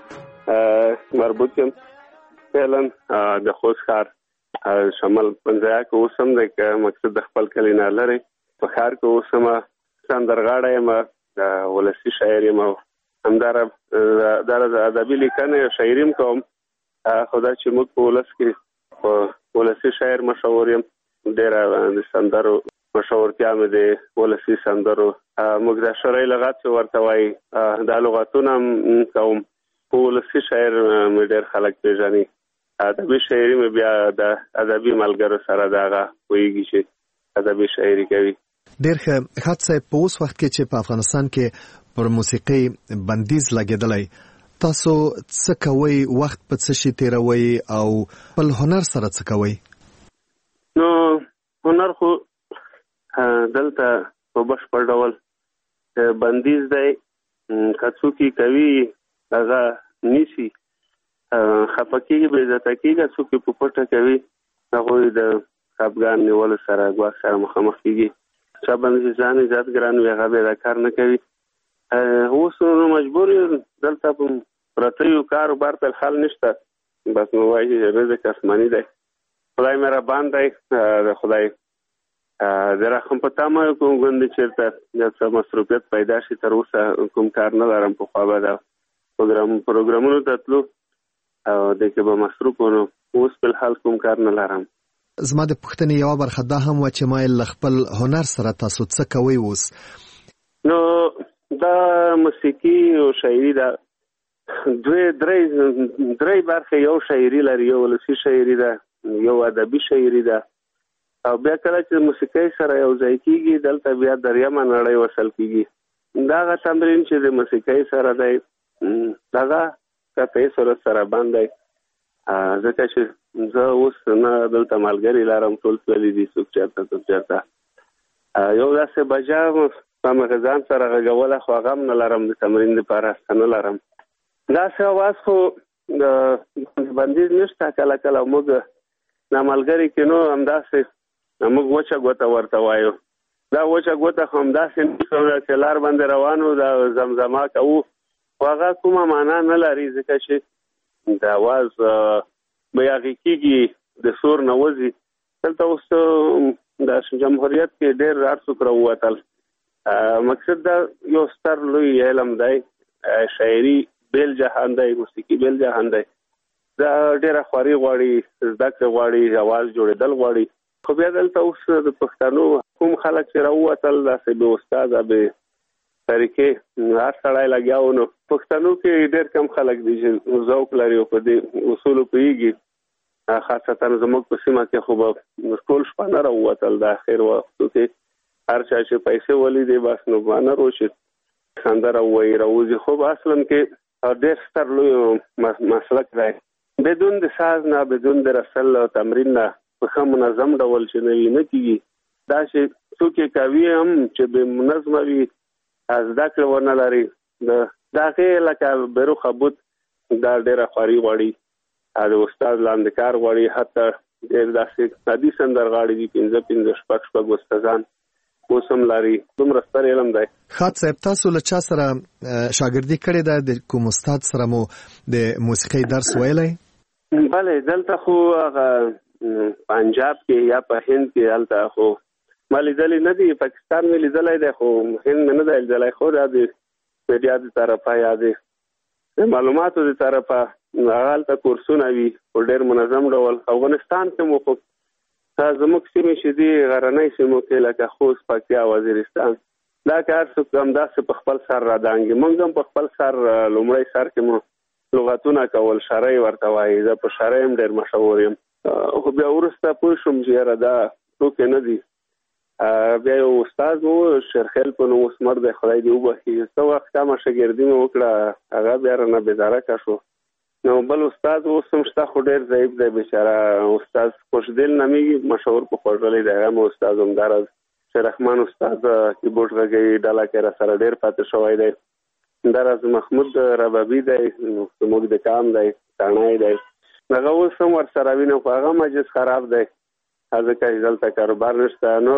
مربوط یم فعلا د خوست ښار شمال پنځه کې اوسم د مقصد د خپل کلی نه لري په ښار کې اوسم سندرغاړی یم ولسي شاعر یم همدارا د ادبي لیکنې شاعري هم کوم خدا چې موږ په ولس کې ولسي شاعر مشهور یم ډېر د سندرو مشهورتیا مې د ولسي سندرو موږ د شرعي لغات ورته وایي دا لغاتونه کوم په ولسي شاعر مې ډېر خلک پیژني ادبي شاعري مې بیا د ادبي ملګرو سره دغه وایي چې ادبي شاعري کوي ډېر ښه حادثه په اوس وخت کې چې په افغانستان کې پر موسیقي بندیز لګیدلی تاسو څه کوئ وخت په څه شي تیروئ او خپل هنر سره څه کوئ نو هنر خو دلته په بشپړ ډول بندیز دی که څوک یې کوي هغه نیسي خفه کېږي بې عزته کېږي څوک یې په پټه کوي هغوی د خفګان نیولو سره ګواښ سره مخامخ کېږي چا باندې ځان عزت ګران وي هغه بیا دا کار نه کوي اوس نو مجبور یو دلته په پرتیو کاروبار ته حل نشته بس نو وایي رزق آسماني دی خدای مهربان دی د خدای د رحم په تمه کوم غوندې چېرته د څه مصروفیت پیدا شي تر اوسه کوم کار نه لرم په خوا به د پروګرامونو ته تلو او د کې به مصروف ونو اوس په حال کوم کار نه لرم زما د پوښتنې یوه برخه دا هم وه چې ما له خپل هنر سره تاسو څه کوئ اوس نو دا موسیقي او شاعري ده درې برخې یو شاعري لري یو ولسي شاعري ده یو ادبي شاعري ده او بیا کله چې موسیقي سره یو ځای کېږي دلته بیا دریمه نړۍ وصل کېږي دغه تمرین چې د موسیقي سره دی دغه قطعي صورت سره بند دی ځکه چې زه اوس نه دلته ملګري لرم ټول تللي دي څوک چېرته یو داسې بجا په مخه ځان سره غږوله خو هغه هم نه لرم د تمرین دپاره نه لرم داسې اواز خو د بندیز نشته کله کله موږ دا ملګري کې نو همداسې موږ وچه ګوته ورته وایو دا وچه ګوته خو همداسې چې لار باندې روانو دا زمزمه کوو خو هغه کومه معنا نه لري ځکه چې د اواز بیاغي کېږي د سور نه وځي دلته اوس د جمهوریت کې ډېر هر څوک راووتل مقصد دا یو ستر لوی علم دی، شاعري بیل جهان دی، موسیقي بیل جهان دی. دا ډېره خواري غواړي، زده کړه غواړي، اواز جوړېدل غواړي. خو بیا دلته اوس د پښتنو کوم خلک چې راووتل داسې بې استاده بې طریقې هر سړی لګیا و، نو پښتنو کې ډېر کم خلک دي چې ذوق لري او په دې اصولو پوهېږي. خاصتا زموږ په سیمه کې خو به ټول شپه نه راووتل. د اخر وختو کې هر چا چې پیسې ولیدې بس نو نه روشي سندره ووایي راوځي. خو به اصلا کې ډېر ستر لوی مسلک دی، بدون د ساز نه، بدون د رسل او تمرین نه په ښه منظم ډول چې نه کېږي. دا چې څوک کوي هم چې بې منظمه وي، زده کړه ونه لري، د هغې لکه بروخه بود دا ډېره خواري غواړي، د استاد لاندې کار غواړي. حتی ډېر داسې عادي سندرغاړي دي 5 شپږ استادان اوس هم لري. دومره ستر علم دی. خاط صاحب، تاسو له چا سره شاګردي کړې ده؟ د کوم استاد سره مو د موسیقۍ درس ویلی؟ بله، دلته خو هغه پنجاب کې یا په هند کې هلته خو ما لیدلی نه دي. پاکستان مې لیدلی دی خو هند مې نه دی لیدلی. خو دا د میډیا د طرفه یا د معلوماتو د طرفه هغه هلته کورسونه وي په ډېر منظم ډول. افغانستان کې مو خو زموږ سیمې چې دي غرنۍ سیمو کې لکه خوست، پکتیا، وزیرستان، دا کار څوک همداسې په خپل سر رادانګي. موږ هم په خپل سر لومړی سر کې مو لغتونه کول، شرعي ورته وایي. زه په شرعي هم ډېر مشهور یم. خو بیا وروسته پوه شوم چې یاره دا ټوکې نه دي. بیا یو استاد و شیرخیل په نوم اسمر دی، خدای دې وبخښي. څه وخت کمه شاګردي مې وکړه، هغه بیا رانه بېزاره شو. نو بل استاد اوس هم شته خو ډېر ضعیف دی بیچاره. استاد خوشدل نومیږي، مشهور په خوږلی دی. هغه مې استاد همداراز شیررحمان استاد کیبورډ غږوي، ډله کې را سره ډېر پاتې شوی دی. همداراز محمود ربابي دی، زموږ د کام دی، تڼی دی. هغه اوس هم ورسره وینم خو هغه مجلس خراب دی، ځکه چې دلته کاروبار نشته. نو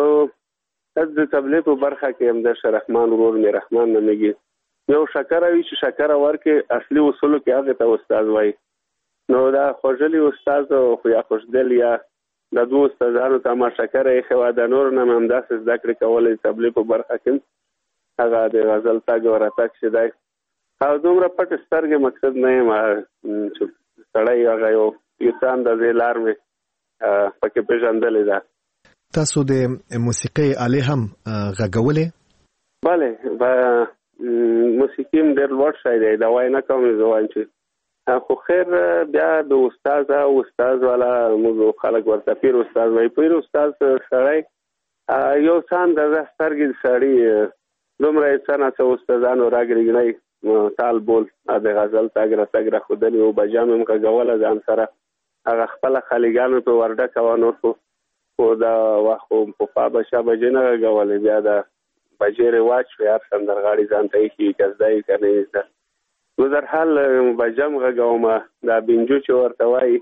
د تبلیغ په برخه کې هم د شیررحمان ورور مې رحمان نومیږي. یو شکره وي چې شکره ورکې اصلي اصولو کې هغې ته استاد وایي. نو دا خوږلی استاد خو یا خوشدل یا د دوه استادانو ته ما شکره ایښې وه. د نورو نه مې همداسې زده کړې کولې تبلیغ په برخه کې. هغه د غزل تګ او راتګ چې دی او دومره پټ سترګې مقصد نه یم چې سړی هغه یو څه اندازې لار مې پکې پېژندلې ده. تاسو د موسیقۍ آلې هم غږولې؟ بله، موسیقي هم ډېر لوړ شی دی، دا وایي نه کوم زه وایم چې خو خیر بیا د استاد او استاد والا موږ خلک ورته پیر استاد وایي. پیر استاد سړی یو څه اندازه سترګې د سړي دومره یې څه نه څه استادانو راګرېږنی تال بول د غزل تګ راتګ راښودلي و. بجا مې هم غږوله ځان سره، هغه خپله خالیګانو ته ورډکه وه. نور خو دا وخت خو پخوا به چا بجې نه غږولې. بیا د بجې رواج شوی، هر سندرغاړي ځان ته ایښي که زده یې که نه یې زده. ګذرحال بجه هم غږوم، دا بنجو چې ورته وایي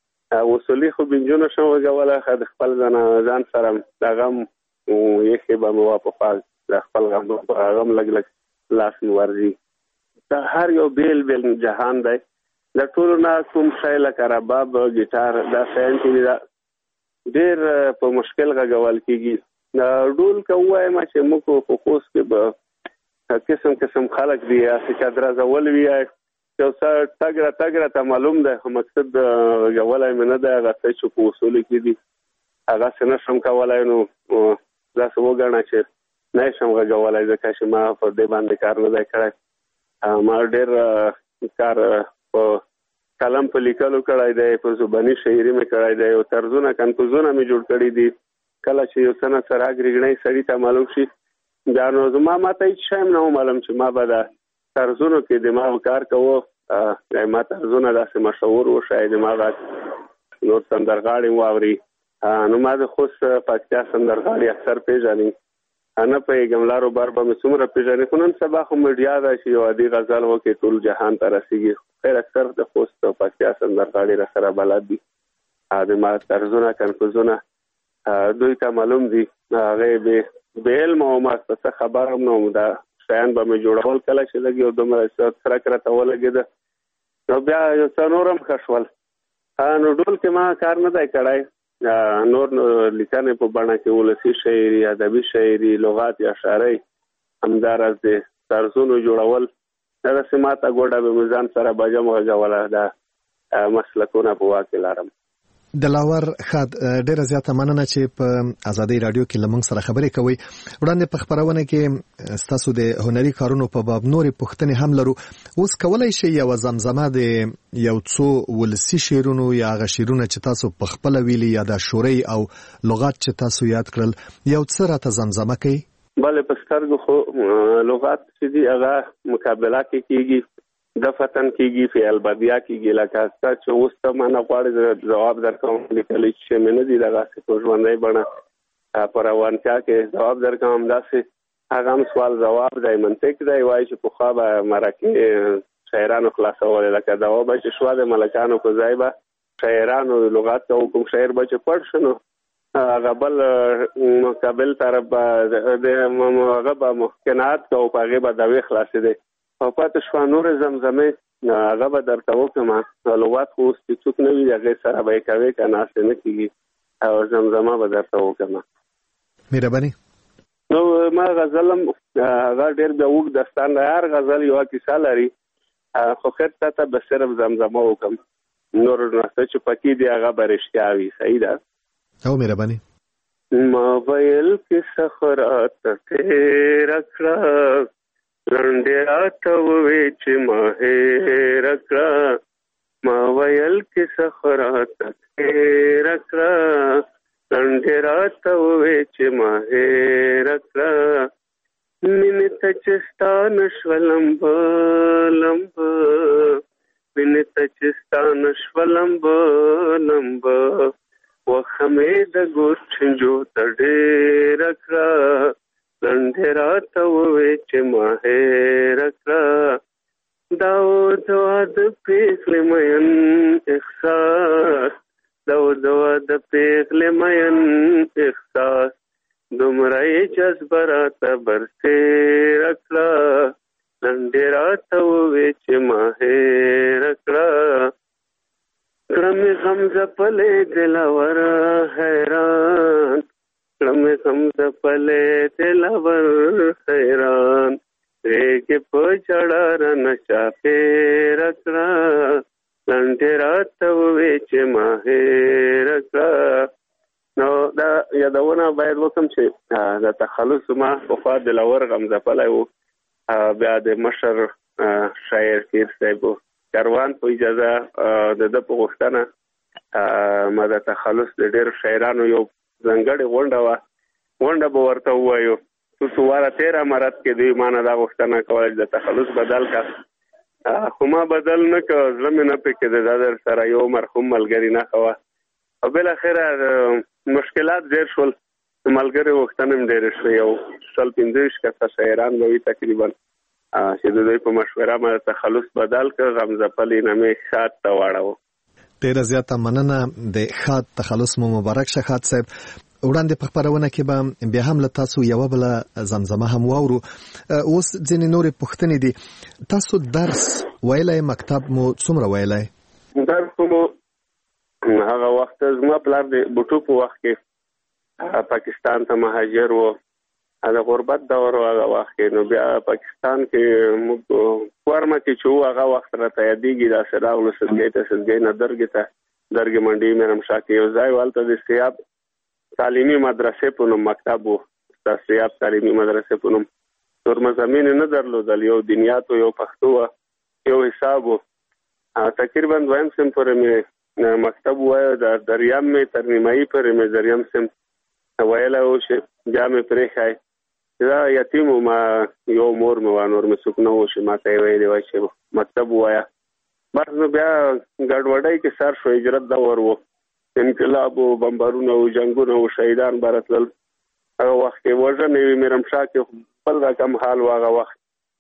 اصولي خو بنجو نشم غږولی. ښه د خپل ځان سره د غم ایښې به مې وه پخوا، د خپل غم هغه هم لږ لږ لاس مې ورځي. دا هر یو بیل بیل جهان دی. د ټولو نه کوم شی لکه رباب، ګیټار، دا شیان چې دي ډېر په مشکل غږول کېږي. ډول که ووایم چې موږ په خوست کې به قسم قسم خلک دي، هسې که درزول وي یو څه تګ راتګ راته معلوم دی، خو مقصد غږولی مې نه دی. هغه څه چې په اصولو کې دي هغسې نه شم کولی. نو داسې وګڼه چې نه شم غږولی، ځکه چې ما په دې باندې کار نه دی کړی. ما ډېر کار په قلم په لیکلو کړی دی، په زباني شاعري مې کړی دی، او طرزونه کنفوزونه مې جوړ کړي دي. کله چې یو څه نه څه راګرېږنی سړي ته معلوم شي، دا نو زما ما ته هېڅ شی هم نه و معلوم چې ما به د طرزونو کې دماغ کار کوو. ما طرزونه داسې مشهور و، شاید ما غږ نور سندرغاړي واوري. نو ما د خوست پکتیا سندرغاړي اکثر پېژني، نه پوهېږم لارو بار به مې څومره پېژني. خو نن سبا خو میډیا ده چې یو عادي غزل وکړي ټول جهان ته رسېږي. خیر اکثر د خوست او پکتیا سندرغاړي را سره بلد دي. د ما طرزونه کنفوزونه دوی ته معلوم دي. هغې بې علمه وم، څه خبر هم نه وم. دا شیان به مې جوړول کله چې لږ یو دومره څرک راته ولګېده، نو بیا یو څه نور هم ښه شول. نو ډول کې ما کار نه دی کړی. نور لیکنې په بڼه کې ولسي شاعري، ادبي شاعري، لغات یا شاعرۍ همدارس د طرزونو جوړول دا سماته ګوډه به میزان سره بجم غوړه دا مسلکونه په واقع لرم. د لاور خاد ډیره زیاته مننه چې په ازادي رادیو کې لمنګ سره خبرې کوي. وړاندې په خبرونه کې تاسو د هنري کارونو په باب نورې پوښتنې هم لرو. اوس کولای شئ یو زمزمه د یو څو ولسی شعرونو یا غ شعرونه چې تاسو په خپل ویلي یا د شوري او لغات چې تاسو یاد کړل یو څه راته زمزمه کوي؟ بله په سترګو خو لغات چې دي هغه مقابله کیږي د فتن کیږي فعل بدیا کیږي لکه چې اوس ته معنا غواړي جواب درکوم لیکل چې مینه دي دغه څه ژوندۍ بڼه پر روانتیا کې جواب درکوم داسې هغه سوال جواب دی منطق دی وایي چې په خوا به مرکه شاعرانو خلاصول لکه دا و به چې شوا د ملکانو په ځای به شاعرانو لغات او کوم شاعر به چې پړ شنو هغه بل مقابل طرف د هغه به محکنات او په هغه به د خلاصې دی او پاتې شو نور زمزمه هغه به درته وکم لغات خو څوک نه وی هغه سره به کوي کنه نه کیږي او زمزمه به درته وکم. مهرباني. نو ما غزلم هغه ډېر د وګ داستان هر غزل یو کیسه لري خو خیر ته به صرف زمزمه وکم نور نه چې پکې دی هغه برشتیا وي. صحیح ده او مهرباني. ما ویل کې سخرات تیر کړه لنډه راته وې چې ما هېر کړه ما ویل کې سخرات تیر کړه لنډه راته وې چې ما هېر کړه مینه ته چې ستا نشولم لمب مینه ته چې ستا نشولم لمب وخمې د ګور چنجو ته ډېر کړه لنډه راته وې چې ما هېر کړه دوا د پیغلې مین احساس دوا د پیغلې مین احساس دومره یې جذبه راته برسېر کړه لنډه راته وې چې ما هېر کړه کړمې غمزه پلې دلاور حیران کړمې غمزه پلې دلاور حیران ریګې په جړه رانه چاپېر کړه لنډه راته وې چې ما هېر کړه. نو دا یادونه باید وکم چې د تخلص ما پخوا دلاور غمزه پلی و بیا د مشر شاعر پیر صاحب کاروان په اجازه د په غوښتنه ما د تخلص د ډېر شاعرانو یو ځانګړې غونډه به ورته ووایو څو واره 13 مرات کې دوی مانه دا غوښتنه کوله د تخلص بدل کا خو ما بدل نه کړ زړه مې نه پکې د در سره یو مرحوم ملګری نه خوا او بل اخره مشکلات ډېر شول ملګری غوښتنه هم ډېر شو یو 15 کسه شاعران به تقریبا چې د دوی په مشوره ما تخلص بدل کړ غمزه پلې نامې خاط ته واړو. ډیره زیاته مننه د خاط تخلص مو مبارک شه خاط صاحب. وړاندې په خبرونه کې به بیا هم له تاسو یو بل زمزمه هم واورو. اوس ځینې نورې پوښتنې دي. تاسو درس ویلای مکتب مو څومره ویلای؟ درس مو هغه وخت زما پلار د بوټو په وخت کې پاکستان ته مهاجر و د غربت دور هغه وخت کې نو بیا پاکستان کې موږ ورمه کې چې هغه وخت راته یادېږي دا سره ولسګي ته سګي نه درګې منډي مې هم شاکې یو ځای والته د سیاب تعلیمي مدرسې په نوم مکتب و سیاب تعلیمي مدرسې په نوم نور مضامین نه درلودل یو دنیات او یو پښتو یو حساب تقریبا دویم سم پورې مې مکتب وایو د دریام مې تر نیمایي پورې مې دریم سم وایله او چې بیا مې پرې خای دا یتیم ما یو مور مې وانور مې څوک نه و چې ما ته ویلې وای چې مکتب وایا بس نو بیا ګډوډۍ کې سر شو هجرت دا ور وو انقلاب او بمبارونه او جنگونه او شهیدان برتل هغه وخت کې وژنې وی مې رمشا کې بل رقم حال واغه وخت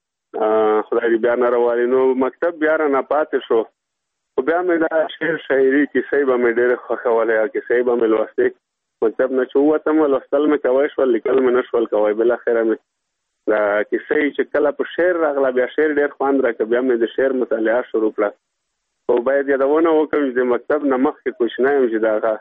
خدای دې بیا نه راوړي نو مکتب بیا نه پاتې شو او بیا مې دا شعر شاعري کې صحیح به مې ډېر خوښولې کې صحیح به مې لوستې مکتب نه چوته مې لوستل مې کوي شو لیکل مې نشول کوي بل اخره مې دا کیسې چې کله په شعر راغله بیا شعر ډېر خوند راکړ بیا مې د شعر مطالعه شروع کړه او باید یادونه وکړم چې مکتب نه مخکې کوښښ نه یم چې دا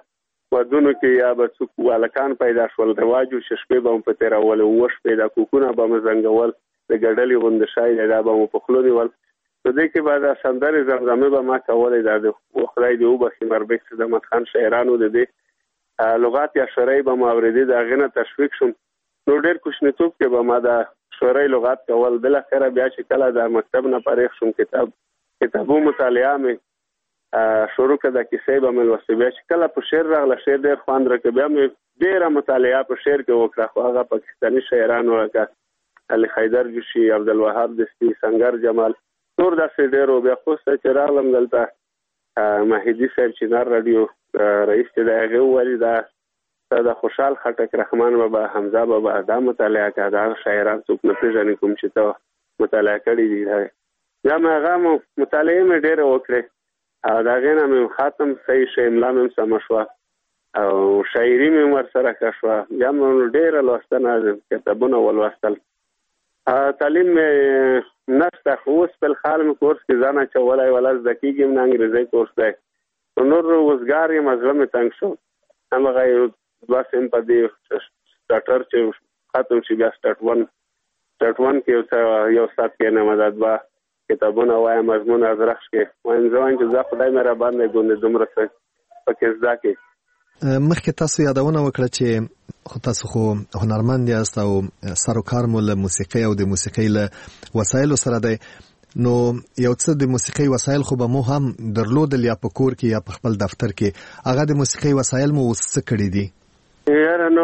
ودونو کې یا به څوک والکان پیدا شول رواجو شپې به په تیرول او شپې د کوکونه به مزنګول د ګډلې غوند شای دا به په خلونی ول په دې کې بعد سندرې زمزمه به ما کولې د خدای دی او به مربک د متخان شاعرانو د دې لغات یا شرعي به ماوردي د غنه تشویق شوم نو ډېر کوشنیتوب کې به ما د شرعي لغات کول بل اخره بیا چې کله د مکتب نه پریخ شوم کتابو مطالعه مې شروع کړه کیسې به مې لوستې بیا چې کله په شعر راغله شعر ډېر خوند راکړ بیا مې ډېره مطالعه په شعر کې وکړه خو هغه پاکستاني شاعرانو لکه علي حیدر جوشي عبدالوهاب دستی سنگر جمال نور داسې ډېرو بیا خو چې راغلم دلته مهدي صاحب چینار رادیو رئیس چې د هغې وویل د خوشحال خټک رحمان بابا حمزه بابا دا مطالعه کړه دا شاعران څوک نه پېژني کوم چې ته مطالعه کړي دي بیا مې هغه مطالعې مې ډېره وکړې او د هغې نه مې ختم صحیح شو املا مې سمه شوه او شاعري مې ورسره ښه شوه بیا مې ډېره لوستنه کتابونه ولوستل تعلیم مې نشته خو اوس فلحال مې کورس کې ځان اچولی ولا زده کېږم نه انګریزي کورس دی نور وزګار یم زړه مې تنګ شو همغه دوه سیم په دې سټارټر چې ختم شي بیا سټارټ ون کې یو سات کې نه مدد با کتابونه وایم مضمون از رخص کې وایم ځوان چې زه خدای مې را باندې ګوندې دومره څه پکې زده کې مخکې تاسو یادونه وکړه چې خو تاسو خو هنرمند یاست او سر و کار مو له موسیقۍ او د موسیقۍ له وسایلو سره دی نو یو څه د موسیقۍ وسایل خو به مو هم درلودل یا په کور کې یا په خپل دفتر کې هغه د موسیقۍ وسایل مو اوس څه کړي دي یاره نو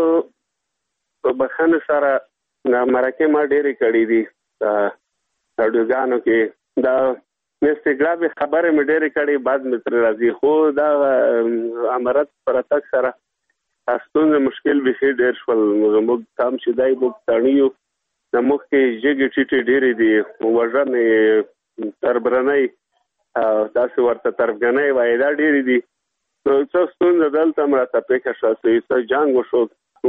په بخښنې سره مرکې ما ډېرې کړي دي راډیوګانو کې دا انسټاګرام خبرې مې ډېرې کړي بعد مې ترې راځي خو دا امارت پر تک سره ستونزې مشکل بیخي ډېر شول زموږ کام چې دی موږ تڼیو د مخ کې جګې ټیټې ډېرې دي وژنې تربرنۍ داسې ورته تربګنۍ وایي دا ډېرې دي نو څه ستونزه دلته هم راته پېښه شوه څه جنګ وشو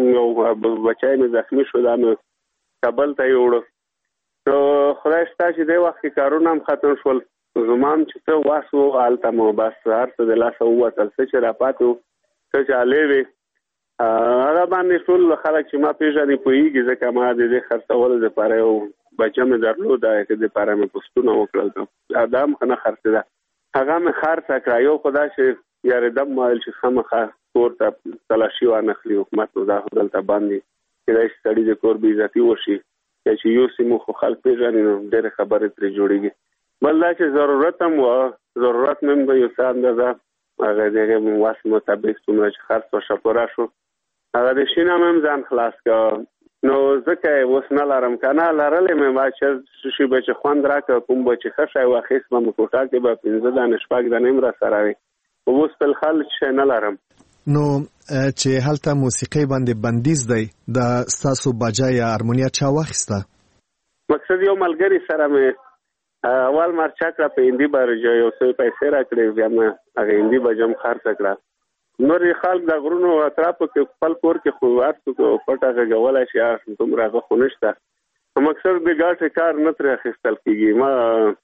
یو بچی مې زخمي شو دا مې کابل ته یوړو نو خدای شته چې دی وخت کې کارونه هم ختم شول زما هم چې څه واس و هلته مو بس هر څه د لاسه ووتل څه چې راپاتې و څه چې هلې وې هغه باندې ټول خلک چې ما پېژني پوهېږي ځکه ما د دې خرڅولو دپاره یو بچه مې درلوده چې دپاره مې پوسټونه وکړل دا هم ښه نه خرڅېده هغه مې خرڅه کړه یو خو دا چې یارېدم ویل چې خامخا کور ته تلاشي وانخلي حکومت نو دا خو دلته باندې کېدای شي سړي د کور بې عزتي وشي یا چې یو سیمو خو خلک پېژني نو ډېرې خبرې ترې جوړېږي بل دا چې ضرورت هم و ضرورت مې هم به یو څه اندازه هغه د هغې واس مطابق څومره چې خرڅ وشه پوره شو هغه د شین هم ځان خلاص کړه نو ځکه یې اوس نه لرم که نه لرلی مې ما چې شي به چې خوند راکړه کوم به چې ښه شی واخیست به مې کوټه کې به 15 دانې 6 دانې هم را سره وي خو اوس فلحال شی نه لرم نو چې هلته موسیقۍ باندې بندیز دی د ستاسو باجا یا هارمونیا چا واخیسته مقصد یو ملګري سره مې اول مرچا کړه په هندي باجه یو څه پیسې راکړې بیا مې هغه هندي باجه هم خرڅه کړه نور خلک د غرونو اطرافو کې خپل کور کې خو هر پټه غږولی شي دومره هغه خو نشته مقصد د ګاټې کار نه ترې اخیستل کېږي ما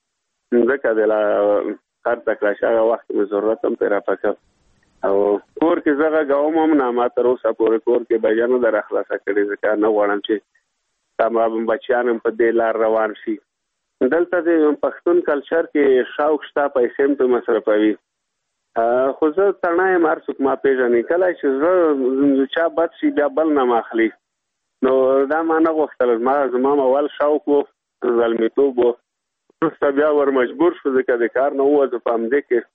ځکه د خرڅه کړه چې هغه وخت مې ضرورت هم پرې راپکړ او کور کې زه غږوم هم نه ما تر اوسه پورې کور کې بجه نه در خلاصه کړې ځکه نه غواړم چې دا بچیان هم په دې لار روان شي دلته د پښتون کلچر کې شوق شته پیسې هم په مصرفوي خو زه تڼه یم هر څوک ما پېژني کله چې زه چا بد شي بیا بل نه ماخلي نو دا ما نه غوښتل زما اول شوق و زلمیتوب و وروسته بیا ور مجبور شو ځکه د کار نه ووځو په همدې کې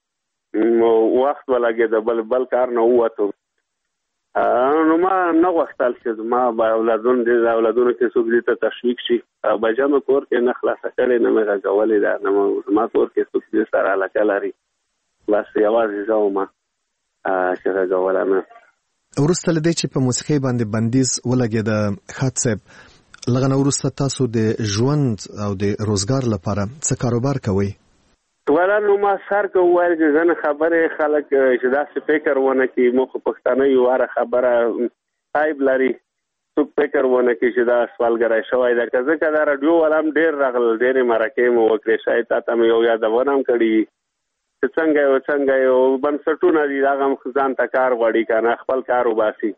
وخت ولګېده بل کار نه ووتو نو ما نه غوښتل چې زما اولادونو کې څوک دې ته تشویق شي بجه مې کور کې نه خلاصه کړې نه مې غږولې ده نه زما کور کې څوک دې سره علاقه لري بس یوازې زه وم چې غږوله مې وروسته له دې چې په موسیقۍ باندې بندیز ولګېده ښاد صاحب لږ نه وروسته تاسو د ژوند او د روزګار لپاره څه کاروبار کوئ ولا نو ما سر که وویل چې زه نه خبرې خلک چې داسې فکر ونه کړي موږ خو پښتانه یو واره خبره عیب لري څوک فکر ونه کړي چې دا سوالګری شوی ده که ځکه دا راډیو والا هم ډېر راغلل ډېرې مرکې مو وکړې شاید تا ته مې یو یادونه هم کړي څنګه یو بنسټونه دي دا هم ځان ته کار غواړي کنه خپل کار وباسي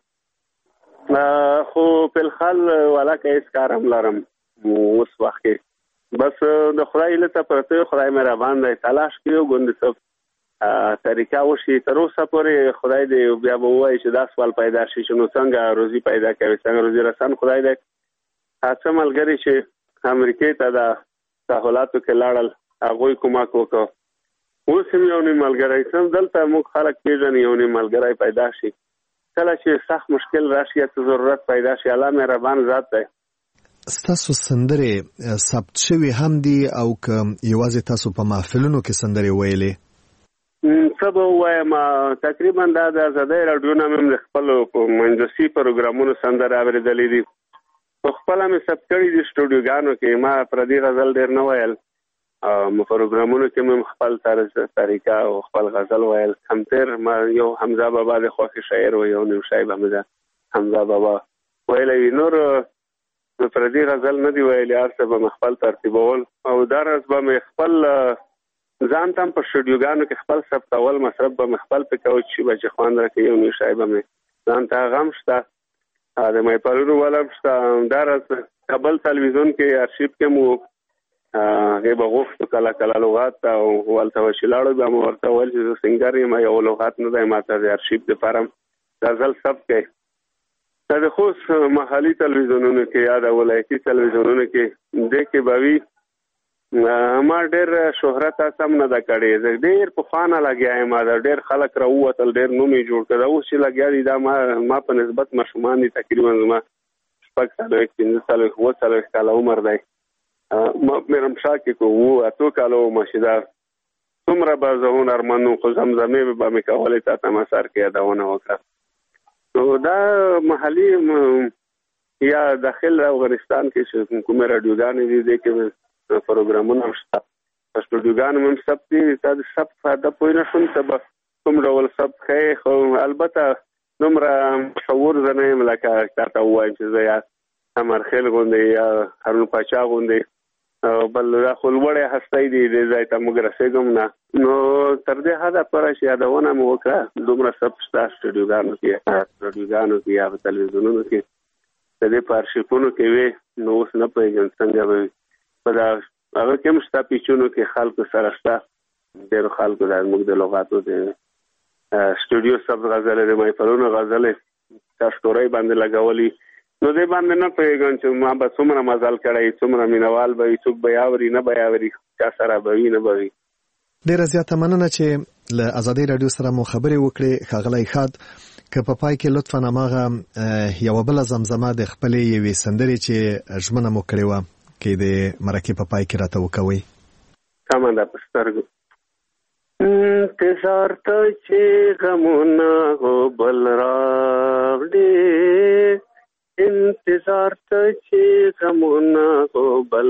خو په الحال ولکه هیڅ کار هم لرم اوس وخت کې بس د خدای له پرته خدای مهربان دی تلاش کیو ګوند څه طریقه وشي تر اوسه پورې خدای دې بیا به وایي چې دا سوال پیدا شي چې نو څنګه روزي پیدا کوي څنګه روزي رسان خدای دې هڅه ملګری چې امریکای ته د سہولاتو کې لاړل هغه کومک وکړو اوس هم یو نه ملګری سم دلته موږ خلک پیژنې یو نه ملګری پیدا شي کله چې سخت مشکل راشي ته ضرورت پیدا شي الله مهربان ذات دی ستاسو سندره ثبت شوی هم دي او که یوازې تاسو په محفلونو کې سندره ویلې سبا وایم تقریبا دا د آزادۍ راډیو نه مې خپل منځسي پروګرامونو سندره اورېدلې دي په خپل مې ثبت کړی دي سټوډیوګانو کې ما پردي غزل ډېر نه ویل پروګرامونو کې مې خپل طریقه او خپل غزل ویل همتر ما یو حمزه بابا د خوښي شاعر و یو نو شاعر حمزه بابا ویلې نور پردي غزل نه دی ویلې ارڅه به خپل ترتیبول او درس به مې خپل ځان تم په شډیوګانو کې خپل ثبتول مصرف به خپل په کوچ شي به خوان راکې یو نشای به ځان ته غم شته دا مې پرونو ولم شته درس کابل تلویزیون کې ارشیف کې مو هغه به غوښتو کله لغات او ولته وشلاړو به مو ورته ول چې سنگر یم یو لغات نه دی ماته د ارشیف لپاره غزل ثبت کړي دا خوش محلي تلویزیونونو کې یا د ولایتي تلویزیونونو کې د کې باوی ما ډېر شهرت سم نه دا کړی ډېر په خانه لګیا ما دا ډېر خلک راووتل ډېر نومي جوړ کړ اوس چې لګیا دي دا ما په نسبت مشومان دي تقریبا ما شپږ سال 15 سال 20 سال کال عمر دی ما مرم شاکه کو وو اتو کالو مشیدا څومره بازون ارمنو خو زمزمه به مې کولې تا ما سر کې داونه وکړه نو دا محلي یا داخل افغانستان کې کومه رادیوګانې دي کې پروګرامونه شته سټوډیوګان هم ثبت دي دا ثبت فائدہ پوینه شون ته کوم ډول ثبت کوي خو البته نمبر مشهور زنه ملکه تاسو وایم چې زیا امر خل غوندي یا هرون پاچا غوندي بل دا خلوړې هستای دي د ځای ته موږ رسېږم نه نو تر دې حدا پر شي یادونه مو وکړه دومره ثبت سټوډیوګانو کې یا تلویزیونونو کې د دې پارشیپونو کې وي نو اوس نه پیژن څنګه وي په هغه کې مشته پیچونو کې خلکو سره شته ډېر خلکو د موږ د لغاتو د سټوډیو سب غزل د مې پرونو غزل تاسو باندې لګولي نو دې باندې نه پیژن چې ما به څومره مزل کړی څومره مینوال به څوک به یاوري نه به یاوري چا سره به وي نه به وي ډېر زیاته مننه چې له آزادۍ رادیو سره مو خبرې وکړې ښاغلی خاد که په پای کې لطفا هماغه یو بل زمزمه د خپلې یوې سندرې چې ژمنه مو کړې وه کې د مرکې په پای کې راته وکوي سامان په سترګو انتظار ته چې غمونه هو بل راوړي انتظار ته چې غمونه هو بل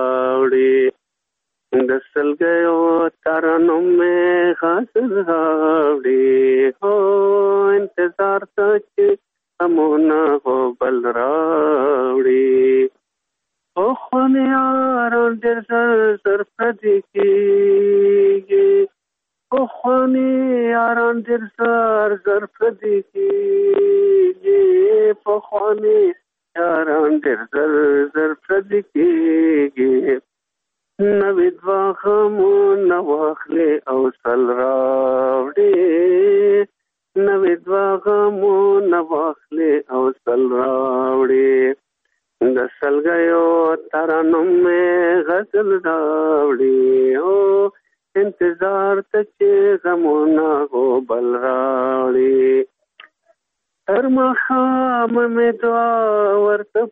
راوړي د سلګیو ترانو مې حاصل راوړي هو انتظار ته چې غمونه هو بل راوړي او خونه یاران ډېر زر پردي کېږي او خونه یاران ډېر زر پردي کېږي په خونه یاران ډېر زر پردي کېږي نوې دوا غمونه واخلې او سل راوړي نوې دوا غمونه واخلې او سل راوړي د سلګیو ترانو مې غزل راوړي او انتظار ته چې غمونه هو بل راوړي تر ماښام مې دعا ورته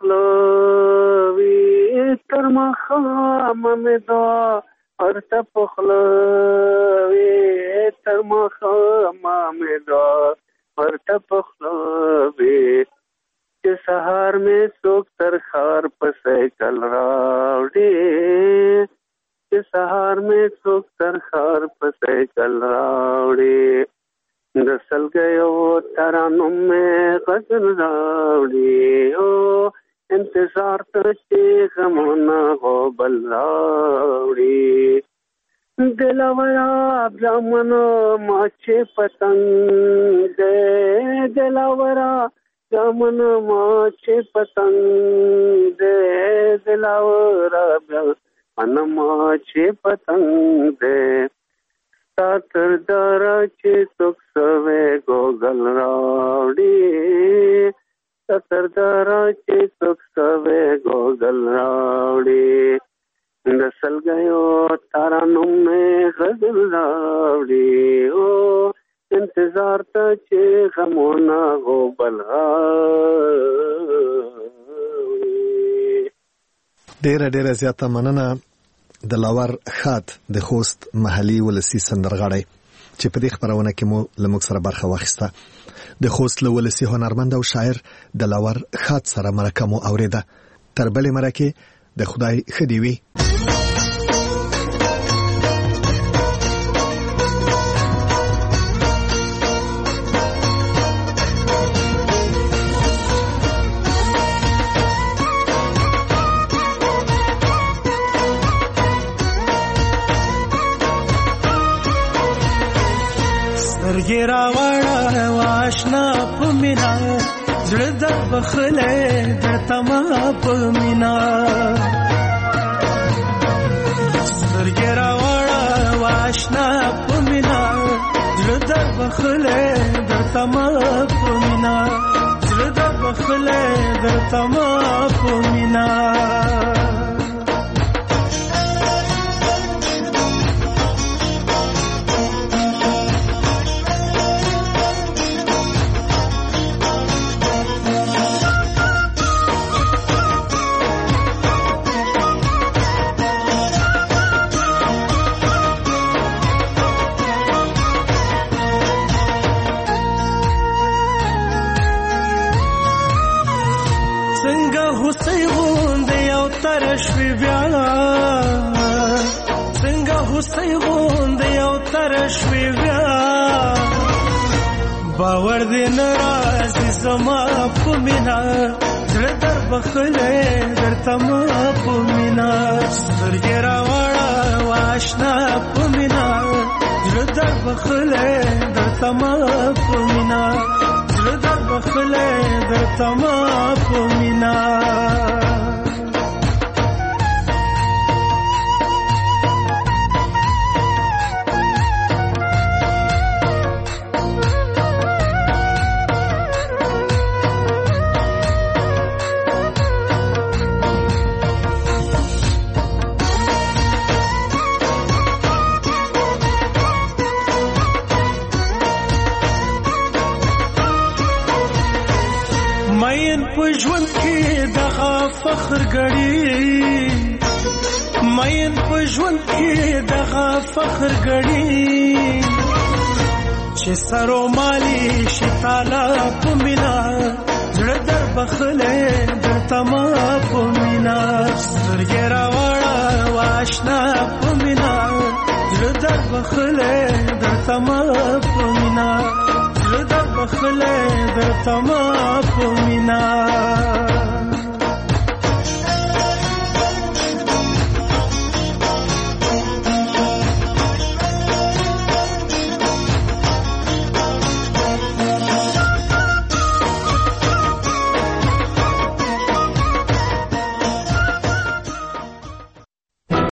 پخلوي تر ماښام مې دعا ورته پخلوي تر ماښام مې دعا ورته پخلوي چې سهار مې څوک تر خار په سایکل راوړي چې سهار مې څوک تر خار په سایکل راوړي د سلګیو ترانو مې غزل راوړي او انتظار ته چې غمونه هو بل راوړي دلورا برامن ماچه پتنگ دے دلورا برامن ماچه پتنگ دے دلورا برامن ماچه پتنگ دے تاتر دارا چه سک سوے گوگل راوڑی تاتر دارا چه سک سوے گوگل راوڑی دسل گیو تارانم میں غزل راوڑی او انتظار تا چه غمونا غوبل راوڑی. ډیره زیاته مننه د لاور خات د خوست محلي ولسی سندرغاړی چې په دې خبرونه کې مو لمک سره برخه واخیسته. د خوست ولسی هنرمند او شاعر د لاور خات سره مرکه مو اوریده. تر بلې مرکه د خدای خدي وي. ګیرا وړه واشنا پمینا زړه د بخله د تما پمینا ګیرا وړه واشنا پمینا زړه د بخله د تما پمینا زړه د بخله د تما پمینا باور دې ناراضي زما پمینا زړه در بخله در تما پمینا سترګې راوړه واشنا پمینا زړه در بخله در تما پمینا زړه در بخله در تما پمینا پژوند کې دغه فخر غړي مین پژوند کې دغه فخر غړي چې سرو مالي شتاله پمینا زړه در بخله در تما پمینا سترګې راوړه واشنا پمینا زړه در بخله در تما پمینا زړه در بخله در تما پمینا